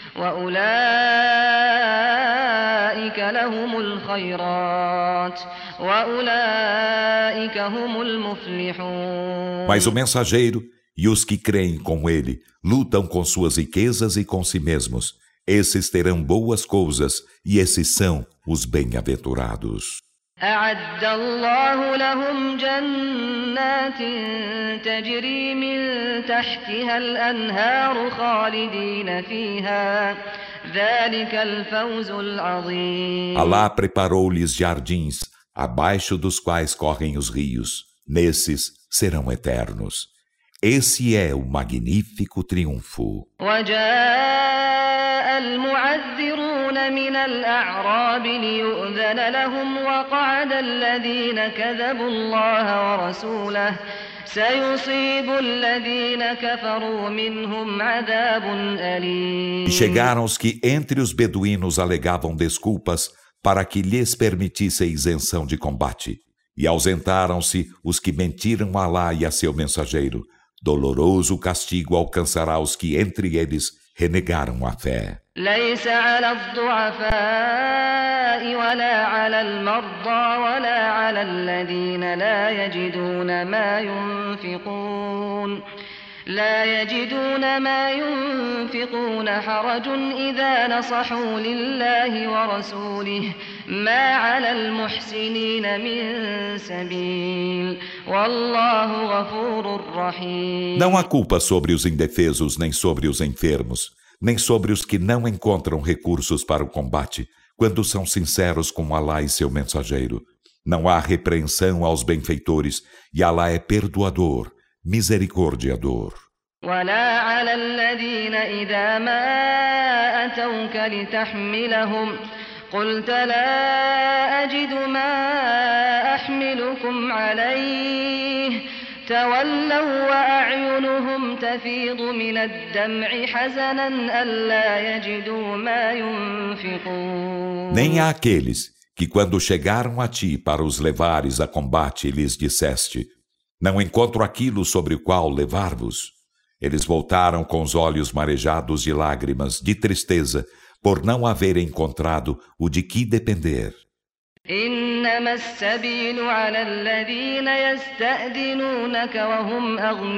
وأولئك لهم الخيرات وأولئك هم المفلحون. Mas o mensageiro e os que creem com ele lutam com suas riquezas e com si mesmos. Esses terão boas coisas e esses são os bem-aventurados. أعد الله لهم جنات تجري من تحتها الأنهار خالدين فيها ذلك الفوز العظيم. Alá preparou-lhes jardins, abaixo dos quais correm os rios. Nesses serão eternos. Esse é o magnífico triunfo. وجاء المعذرون من الأعراب ليؤذن لهم وقعد الذين كذبوا الله ورسوله سيصيب الذين كفروا منهم عذاب أليم. E chegaram os que entre os beduínos alegavam desculpas para que lhes permitisse isenção de combate. E ausentaram-se os que mentiram a Alá e a seu mensageiro. Doloroso castigo alcançará os que entre eles renegaram a fé. ليس على الضعفاء ولا على المرضى ولا على الذين لا يجدون ما ينفقون لا يجدون ما ينفقون حرج إذا نصحوا لله ورسوله ما على المحسنين من سبيل والله غفور رحيم. Não há culpa sobre os indefesos, nem sobre os enfermos, nem sobre os que não encontram recursos para o combate, quando são sinceros com Alá e seu mensageiro. Não há repreensão aos benfeitores, e Alá é perdoador, misericordiador. ولا على الذين إذا ما أتوك لتحملهم قلت لا أجد ما أحملكم عليه تولوا وأعينهم تفيض من الدمع حزنا ألا يجدوا ما ينفقون. Nem há aqueles que quando chegaram a ti para os levares a combate lhes disseste: não encontro aquilo sobre o qual levar-vos. Eles voltaram com os olhos marejados de lágrimas, de tristeza, por não haverem encontrado o de que depender. إنما السبيل على الذين يستأذنونك وهم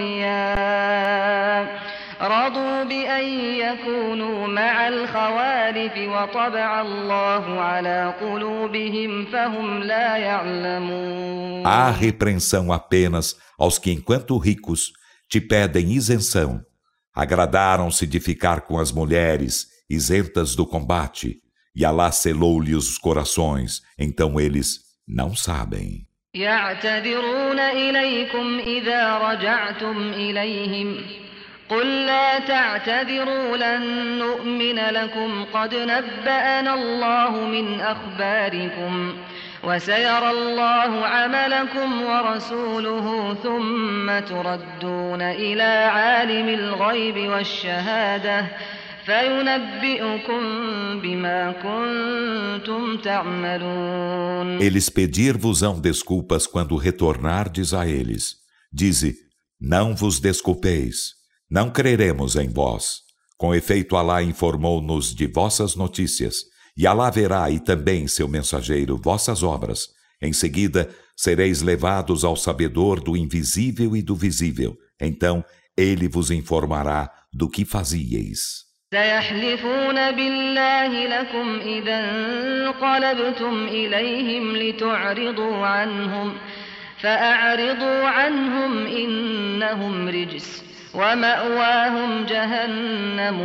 أغنياء رضوا بأن يكونوا مع الخوالف وطبع الله على قلوبهم فهم لا يعلمون. Há repreensão apenas aos que, enquanto ricos, te pedem isenção. Agradaram-se de ficar com as mulheres, isentas do combate, e Alá selou-lhe os corações, então eles não sabem. يعتذرون إليكم إذا رجعتم إليهم قل لا تعتذروا لن نؤمن لكم قد نبأنا الله من أخباركم وسيرى الله عملكم ورسوله ثم تردون إلى عالم الغيب والشهادة فينبئكم بما كنتم تعملون. Eles pedir-vos-ão desculpas quando retornardes a eles. Dize, não vos desculpeis, não creremos em vós. Com efeito, Alá informou-nos de vossas notícias, e Alá verá e também seu mensageiro vossas obras. Em seguida, sereis levados ao sabedor do invisível e do visível. Então, ele vos informará do que fazieis. سيحلفون بالله لكم إذا انقلبتم إليهم لتعرضوا عنهم فأعرضوا عنهم إنهم رجس ومأواهم جهنم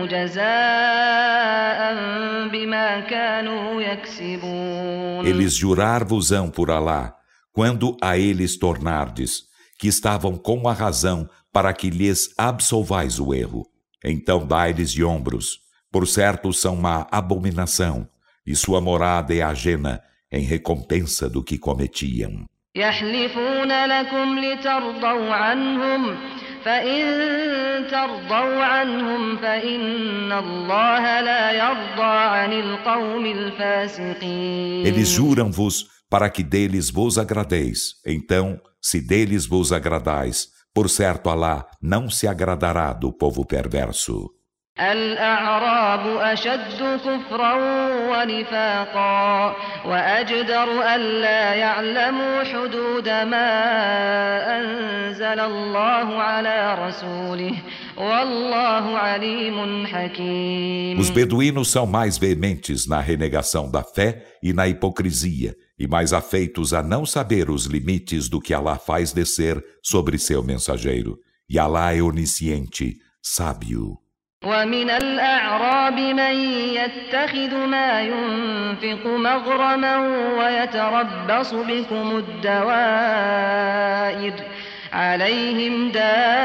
جزاء بما كانوا يكسبون. Eles jurar-vos-ão por Alá, quando a eles tornardes, que estavam com a razão para que lhes absolvais o erro. Então dai-lhes de ombros, por certo são uma abominação, e sua morada é ajena em recompensa do que cometiam. يحلفون لكم لترضوا عنهم فإن ترضوا عنهم فإن الله لا يرضى عن القوم الفاسقين. Eles juram-vos para que deles vos agradeis. Então, se deles vos agradais, por certo Alá não se agradará do povo perverso. الأعراب أشد كفرا ونفاقا وأجدر ألا يعلموا حدود ما أنزل الله على رسوله والله عليم حكيم. Os beduínos são mais veementes na renegação da fé e na hipocrisia, e mais afeitos a não saber os limites do que Alá faz descer sobre seu mensageiro. E Alá é onisciente, sábio. ومن الأعراب من يتخذ ما ينفق مغرما ويتربص بكم الدوائر عليهم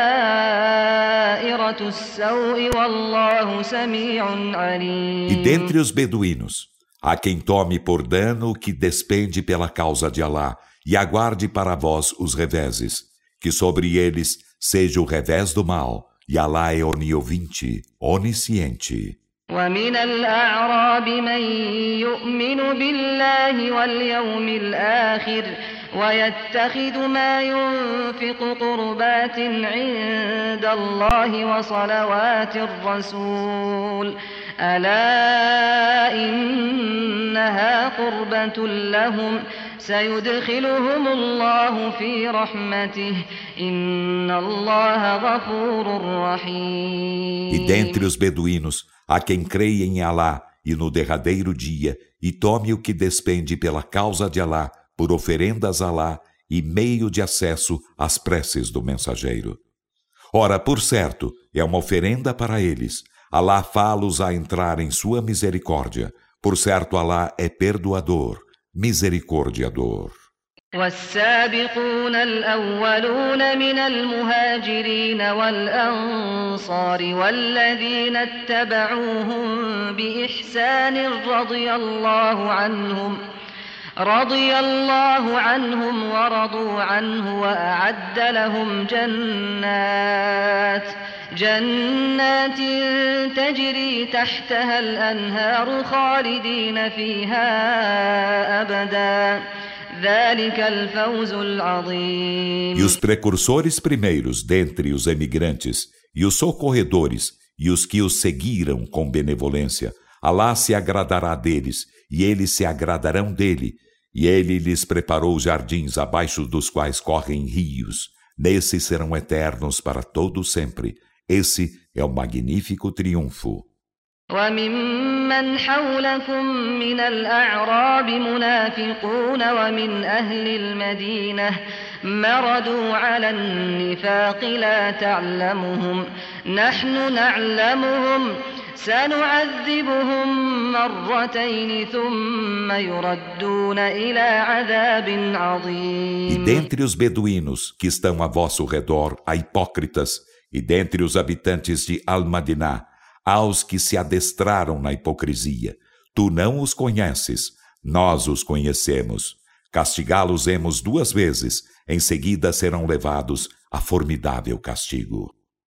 دائرة السوء والله سميع E عليم. dentre os beduínos, há quem tome por dano o que despende pela causa de Alá e aguarde para vós os reveses, que sobre eles seja o revés do mal, e Alá é oniovinte, onisciente. ومن الأعراب من يؤمن بالله واليوم الآخر ويتخذ ما ينفق قربات عند الله وصلوات الرسول ألا إنها قربة لهم سيدخلهم الله في رحمته إن الله غفور رحيم. E dentre os beduínos, há quem creia em Alá e no derradeiro dia, e tome o que despende pela causa de Alá, por oferendas a Alá e meio de acesso às preces do mensageiro. Ora, por certo, é uma oferenda para eles. Alá fá-los a entrar em sua misericórdia. Por certo, Alá é perdoador, misericordiador. والسابقون الأولون من المهاجرين والأنصار والذين اتبعوهم بإحسان رضي الله عنهم رضي الله عنهم ورضوا عنه وأعد لهم جنات جنات تجري تحتها الأنهار خالدين فيها أبدا ذلك الفوز العظيم. E os precursores primeiros dentre os emigrantes, e os socorredores, e os que os seguiram com benevolência, Alá se agradará deles, e eles se agradarão dele, e ele lhes preparou jardins abaixo dos quais correm rios. Nesses serão eternos para todo sempre. Esse é o magnífico triunfo. وممن حولكم من الأعراب منافقون ومن أهل المدينة مردوا على النفاق لا تعلمهم نحن نعلمهم سنعذبهم مرتين ثم يردون إلى عذاب عظيم. E dentre os beduínos que estão a vosso redor há hipócritas, e dentre os habitantes de Al-Madiná aos que se adestraram na hipocrisia. Tu não os conheces, nós os conhecemos. Castigá-los-emos duas vezes, em seguida serão levados a formidável castigo.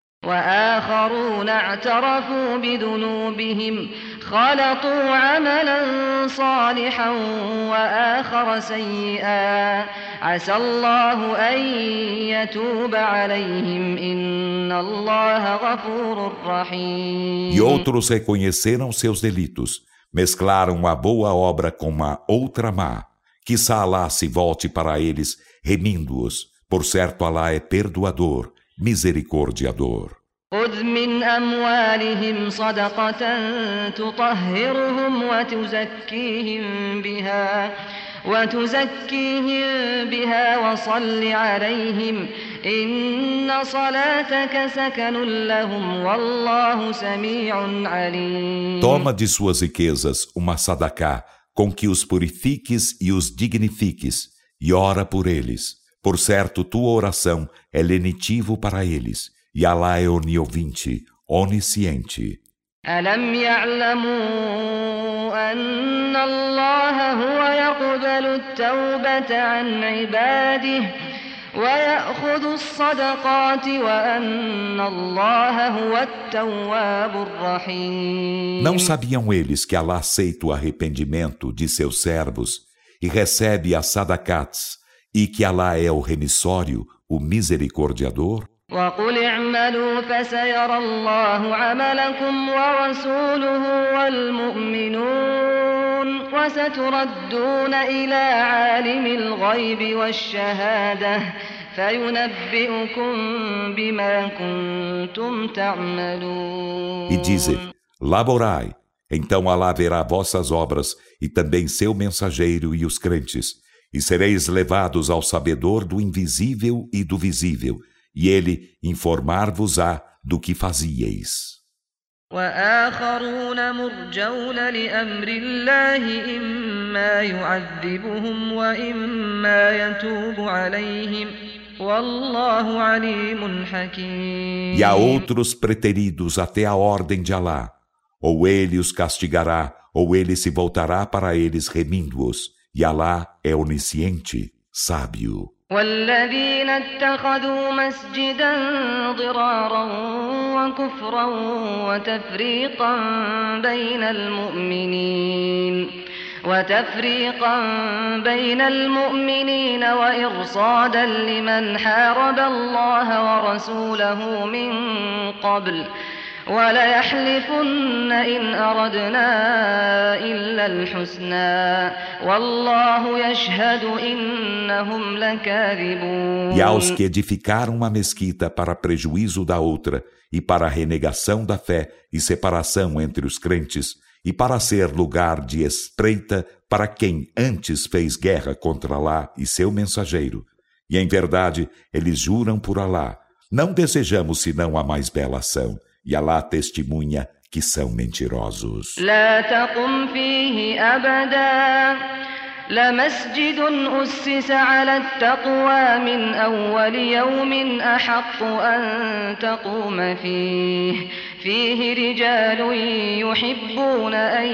وآخرون اعترفوا بذنوبهم خلطوا عملا صالحا وآخر سيئا عسى الله أن يتوب عليهم إن الله غفور رحيم. E outros reconheceram seus delitos, mesclaram a boa obra com a outra má. Quizá Alá se volte para eles, remindo-os. Por certo, Alá é perdoador, misericordiador. خذ من أموالهم صدقة تطهرهم وتزكيهم بها وتزكيهم بها وصل عليهم إن صلاتك سكن لهم والله سميع عليم. Toma de suas riquezas uma sadaqá, com que os purifiques e os dignifiques, e ora por eles. Por certo, tua oração é lenitivo para eles, e Alá é oniovinte, onisciente. ألم يعلموا أن الله هو يقبل التوبة عن عباده ويأخذ الصدقات وأن الله هو التواب الرحيم. Não sabiam eles que Alá aceita o arrependimento de seus servos e recebe as sadaqats, e que Alá é o remissório, o misericordiador? وقل اعملوا فسيرى الله عملكم ورسوله والمؤمنون وستردون إلى عالم الغيب والشهادة فينبئكم بما كنتم تعملون. E dize, laborai, então Alá verá vossas obras e também seu mensageiro e os crentes, e sereis levados ao sabedor do invisível e do visível, e ele informar-vos-á do que fazieis. وآخرون مرجون لأمر الله إما يعذبهم وإما يتوب عليهم والله عليم حكيم. E a outros preteridos até a ordem de Alá, ou ele os castigará, ou ele se voltará para eles remindo-os, e Alá é onisciente, sábio. والذين اتخذوا مسجدا ضرارا وكفرا وتفريقا بين المؤمنين وتفريقا بين المؤمنين وإرصادا لمن حارب الله ورسوله من قبل وليحلفن إن أردنا إلا الحسنى والله يشهد إنهم لكاذبون. E aos que edificaram uma mesquita para prejuízo da outra e para renegação da fé e separação entre os crentes e para ser lugar de espreita para quem antes fez guerra contra Alá e seu mensageiro. E em verdade eles juram por Alá, não desejamos senão a mais bela ação. E Alá testemunha que são mentirosos. لا تقم فيه أبدا لمسجد أسس على التقوى من أول يوم أحق أن تقوم فيه فيه رجال يحبون أن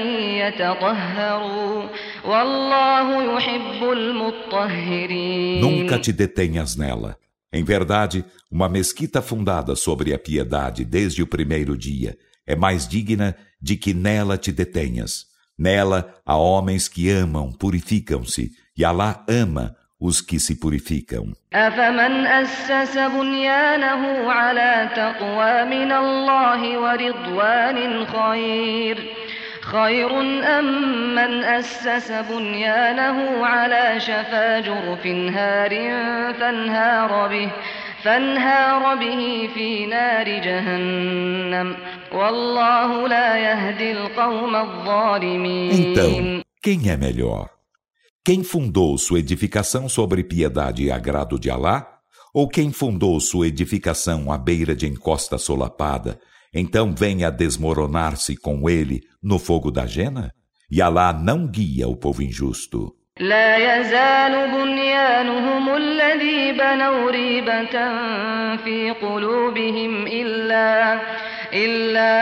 يتطهروا والله يحب المطهرين. Nunca te detenhas nela. Em verdade, uma mesquita fundada sobre a piedade desde o primeiro dia é mais digna de que nela te detenhas. Nela há homens que amam, purificam-se, e Alá ama os que se purificam. أفمن أسس بنيانه على تقوى من الله ورضوان خير خير أم من أسس بنيانه على شفا جرف هار فانهار به فانهار به في نار جهنم والله لا يهدي القوم الظالمين. Então, quem é melhor? Quem fundou sua edificação sobre piedade e agrado de Alá? Ou quem fundou sua edificação à beira de encosta solapada, então venha desmoronar-se com ele no fogo da jena? E Alá não guia o povo injusto. لا يزال بنيانهم الذي بنوا ريبة في قلوبهم إلا إلا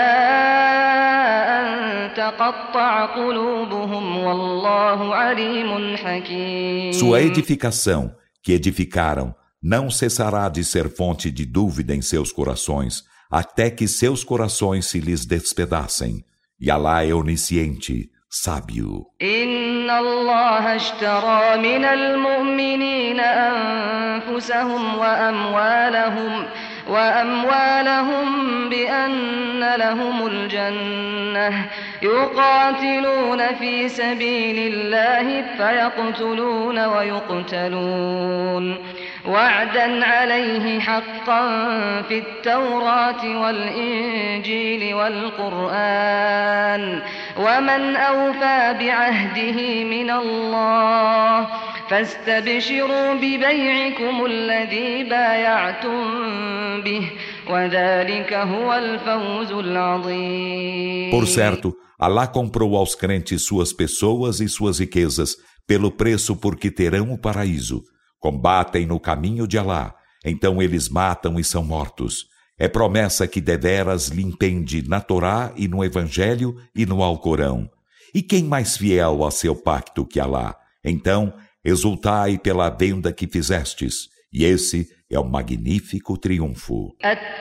أن تقطع قلوبهم والله عليم حكيم. Sua edificação, que edificaram, não cessará de ser fonte de dúvida em seus corações, até que seus corações se lhes despedacem. E Alá é onisciente, sábio. إن الله اشترى من المؤمنين أنفسهم وأموالهم وأموالهم بأن لهم الجنة يقاتلون في سبيل الله فيقتلون ويقتلون وعدا عليه حقا في التوراة والإنجيل والقرآن ومن أوفى بعهده من الله فاستبشروا ببيعكم الذي بايعتم به وذلك هو الفوز العظيم. Por certo, Alá comprou aos crentes suas pessoas e suas riquezas pelo preço por que terão o paraíso. Combatem no caminho de Alá, então eles matam e são mortos. É promessa que deveras lhe impende na Torá e no Evangelho e no Alcorão. E quem mais fiel a seu pacto que Alá? Então, exultai pela venda que fizestes, e esse é o magnífico triunfo.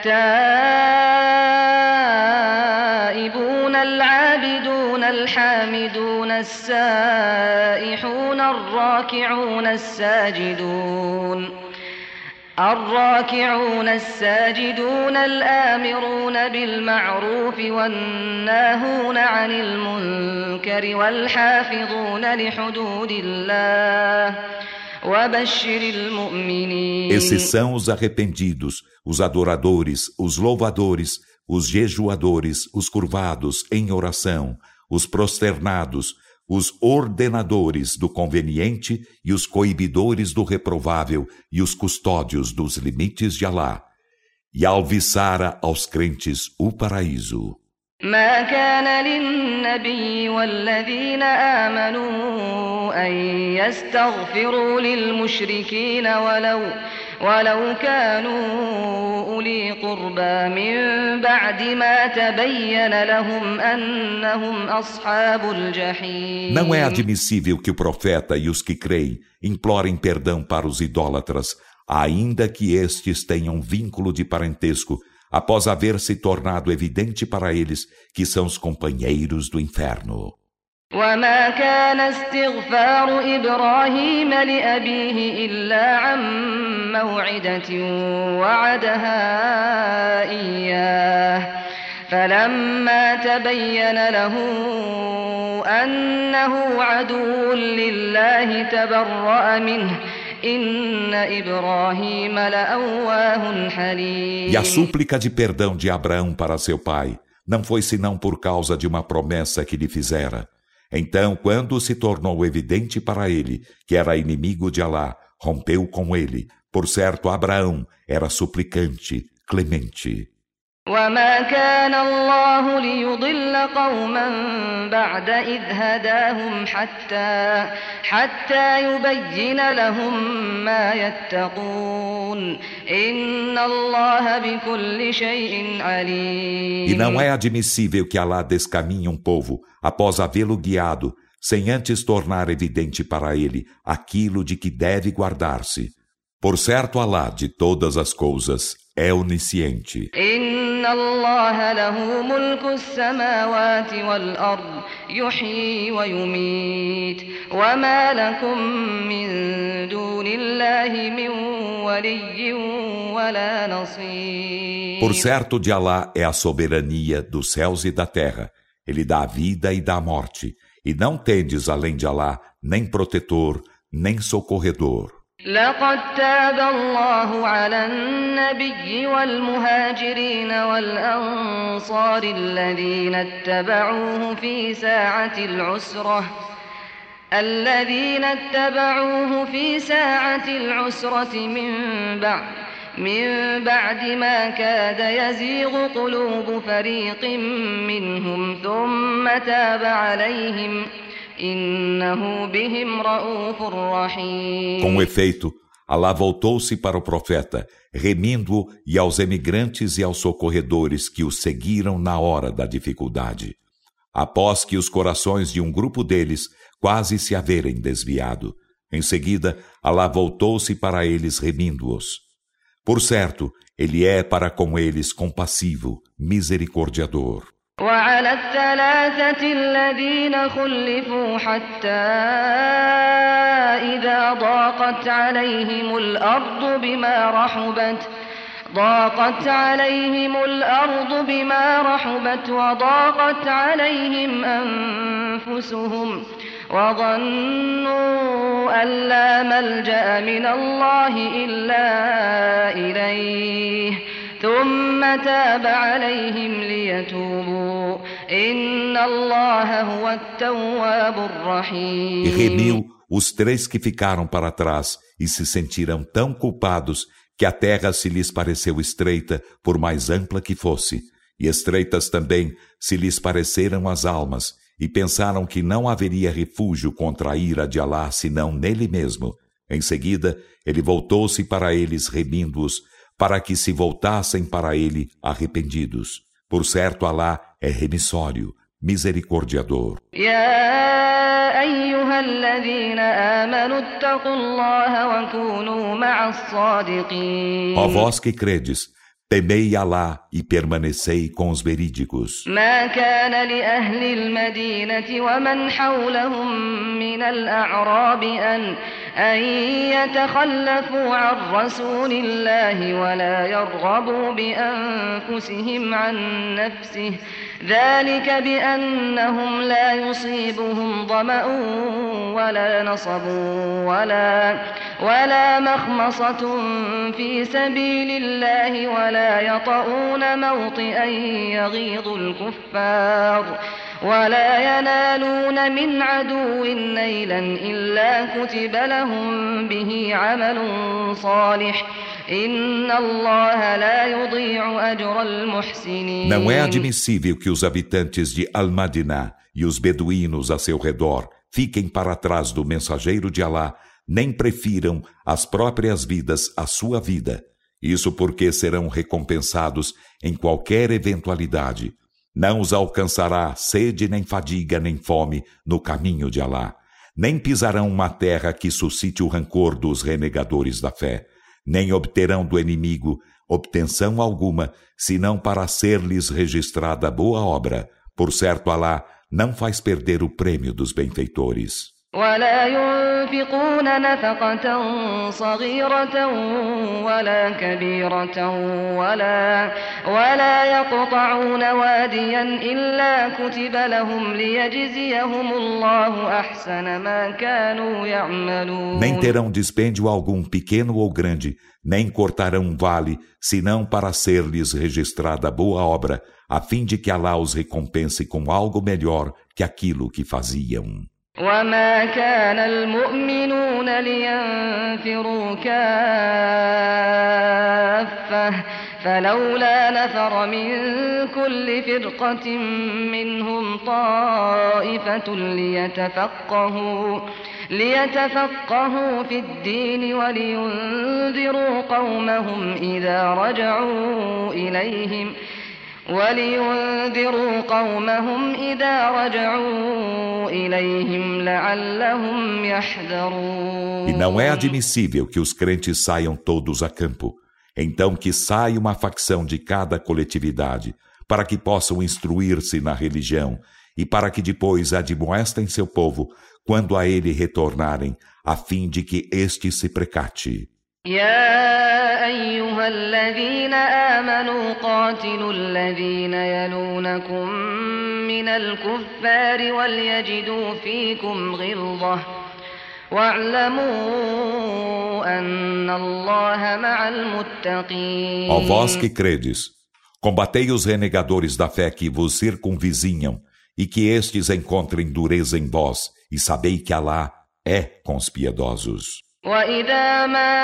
التائبون العابدون الحامدون السائحون الراكعون الساجدون الراكعون الساجدون الآمرون بالمعروف والناهون عن المنكر والحافظون لحدود الله وبشر المؤمنين. Esses são os arrependidos, os adoradores, os louvadores, os jejuadores, os curvados em oração, os prosternados, os ordenadores do conveniente e os coibidores do reprovável e os custódios dos limites de Alá. E alviçara aos crentes o paraíso. ما كان للنبي والذين آمنوا أن يستغفروا للمشركين ولو ولو كانوا أولي قربى من بعد ما تبين لهم أنهم أصحاب الجحيم. Não é admissível que o profeta e os que creem implorem perdão para os idólatras, ainda que estes tenham vínculo de parentesco, após haver se tornado evidente para eles que são os companheiros do inferno. وما كان استغفار إبراهيم لأبيه إلا عن موعدة وعدها إياه فلما تبين له أنه عدو لله تبرأ منه إن إبراهيم لأواه حليم. E a súplica de perdão de Abraão para seu pai não foi senão por causa de uma promessa que lhe fizera. Então, quando se tornou evidente para ele que era inimigo de Alá, rompeu com ele. Por certo, Abraão era suplicante, clemente. وما كان الله ليضل قوما بعد إذ هداهم حتى حتى يبين لهم ما يتقون إن الله بكل شيء عليم. E não é admissível que Alá descaminhe um povo após havê-lo guiado, sem antes tornar evidente para ele aquilo de que deve guardar-se. Por certo, Alá de todas as coisas é onisciente. إن الله له ملك السماوات والأرض يحيي ويميت وما لكم من دون الله من ولي ولا نصير. Por certo, de Alá é a soberania dos céus e da terra. Ele dá a vida e dá a morte. E não tendes além de Alá nem protetor, nem socorredor. لقد تاب الله على النبي والمهاجرين والأنصار الذين اتبعوه في ساعة العسرة الذين اتبعوه في ساعة العسرة من بعد من بعد ما كاد يزيغ قلوب فريق منهم ثم تاب عليهم إنه بهم رؤوف رحيم. Com efeito, Alá voltou-se para o profeta, remindo-o e aos emigrantes e aos socorredores que o seguiram na hora da dificuldade. Após que os corações de um grupo deles quase se haverem desviado, em seguida, Alá voltou-se para eles remindo-os. Por certo, ele é para com eles compassivo, misericordiador. وعلى الثلاثة الذين خلفوا حتى إذا ضاقت عليهم الأرض بما رحبت ضاقت عليهم الأرض بما رحبت وضاقت عليهم أنفسهم وظنوا أن لا ملجأ من الله إلا إليه ثم تاب عليهم ليتوبوا إن الله هو التواب الرحيم. E remiu os três que ficaram para trás e se sentiram tão culpados que a terra se lhes pareceu estreita por mais ampla que fosse, e estreitas também se lhes pareceram as almas, e pensaram que não haveria refúgio contra a ira de Alá senão nele mesmo. Em seguida, ele voltou-se para eles remindo-os, para que se voltassem para ele arrependidos. Por certo, Alá é remissório, misericordiador. يا أيها الذين آمنوا اتقوا الله وكونوا مع الصادقين. Ó vós que credes, temei Alá e permanecei com os verídicos. ما كان لأهل المدينة ومن حولهم من الأعراب أن أن يتخلفوا عن رسول الله ولا يرغبوا بأنفسهم عن نفسه ذلك بأنهم لا يصيبهم ظمأ ولا نصب ولا ولا مخمصة في سبيل الله ولا يطؤون موطئا يغيظ الكفار ولا ينالون من عدو نيلا إلا كتب لهم به عمل صالح إن الله لا يضيع أجر المحسنين. Não é admissível que os habitantes de Al-Madinah e os beduínos a seu redor fiquem para trás do mensageiro de Alá, nem prefiram as próprias vidas à sua vida. Isso porque serão recompensados em qualquer eventualidade. Não os alcançará sede, nem fadiga, nem fome no caminho de Alá. Nem pisarão uma terra que suscite o rancor dos renegadores da fé. Nem obterão do inimigo obtenção alguma, senão para ser-lhes registrada boa obra. Por certo, Alá não faz perder o prêmio dos benfeitores. ولا ينفقون نفقة صغيرة ولا كبيرة ولا ولا يقطعون واديا إلا كتب لهم ليجزيهم الله أحسن ما كانوا يعملون. Nem terão dispêndio algum, pequeno ou grande, nem cortarão um vale, senão para ser-lhes registrada boa obra, a fim de que Alá os recompense com algo melhor que aquilo que faziam. وما كان المؤمنون لينفروا كافة فلولا نفر من كل فرقة منهم طائفة ليتفقهوا ليتفقهوا في الدين ولينذروا قومهم إذا رجعوا إليهم ولينذروا قومهم إذا رجعوا إليهم لعلهم يحذرون. E não é admissível que os crentes saiam todos a campo. Então que saia uma facção de cada coletividade, para que possam instruir-se na religião e para que depois admoestem seu povo quando a ele retornarem, a fim de que este se precate. يا أيها الذين آمنوا قاتلوا الذين يلونكم من الكفار وليجدوا فيكم غلظة واعلموا أن الله مع المتقين. Ó vós que credes, combatei os renegadores da fé que vos circunvizinham e que estes encontrem dureza em vós e sabei que Alá é com os piedosos. وإذا ما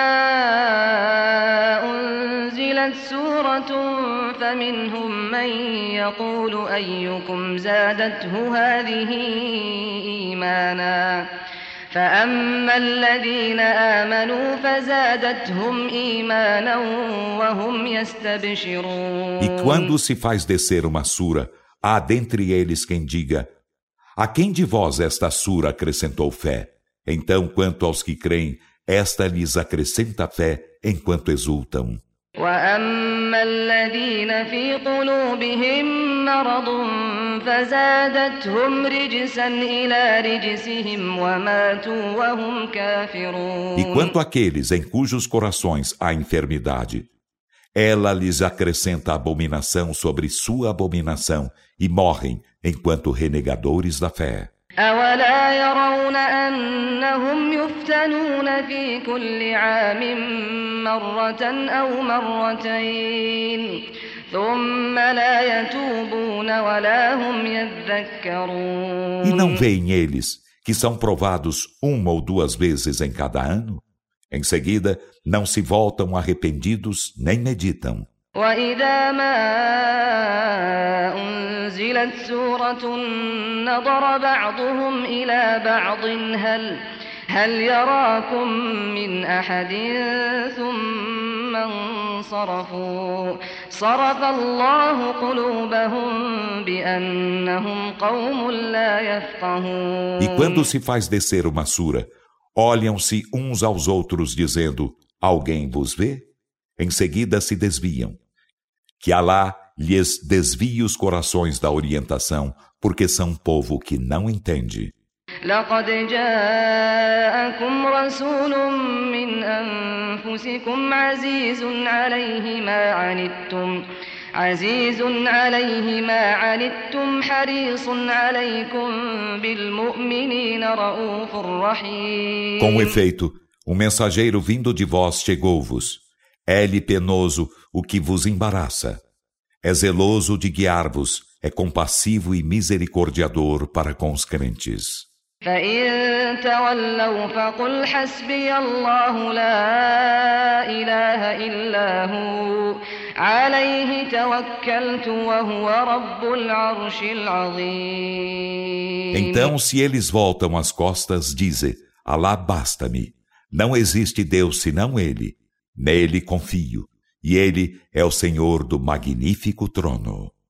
أنزلت سورة فمنهم من يقول أيكم زادته هذه إيمانا فأما الذين آمنوا فزادتهم إيمانا وهم يستبشرون. E quando se faz descer uma sura, há dentre eles quem diga: a quem de vós esta sura acrescentou fé? Então, quanto aos que creem, esta lhes acrescenta fé enquanto exultam. وأما الذين في قلوبهم مرض فزادتهم رجسا إلى رجسهم وماتوا وهم كافرون. E quanto àqueles em cujos corações há enfermidade, ela lhes acrescenta abominação sobre sua abominação e morrem enquanto renegadores da fé. أولا يرون أنهم يفتنون في كل عام مرة أو مرتين ثم لا يتوبون ولا هم يذكرون. E não veem eles que são provados uma ou duas vezes em cada ano? Em seguida, não se voltam arrependidos nem meditam. وإذا ما أنزلت سورة نظر بعضهم إلى بعض هل هل يراكم من أحد ثم انصرفوا صرف الله قلوبهم بأنهم قوم لا يفقهون. E quando se faz descer uma sura, olham-se uns aos outros dizendo: alguém vos vê? Em seguida se desviam. Que Alá lhes desvie os corações da orientação, porque são povo que não entende. لقد جاءكم رسول من أنفسكم عزيز عليه ما عنتم عزيز عليه ما عنتم حريص عليكم بالمؤمنين رؤوف رحيم. Com efeito, um mensageiro vindo de vós chegou-vos. É-lhe penoso o que vos embaraça. É zeloso de guiar-vos, é compassivo e misericordiador para com os crentes. فإن تولوا فقل حسبي الله لا إله إلا هو عليه توكلت وهو رب العرش العظيم. Então, se eles voltam as costas, dize: Alá basta-me. Não existe Deus senão Ele. Nele confio, e Ele é o Senhor do magnífico trono.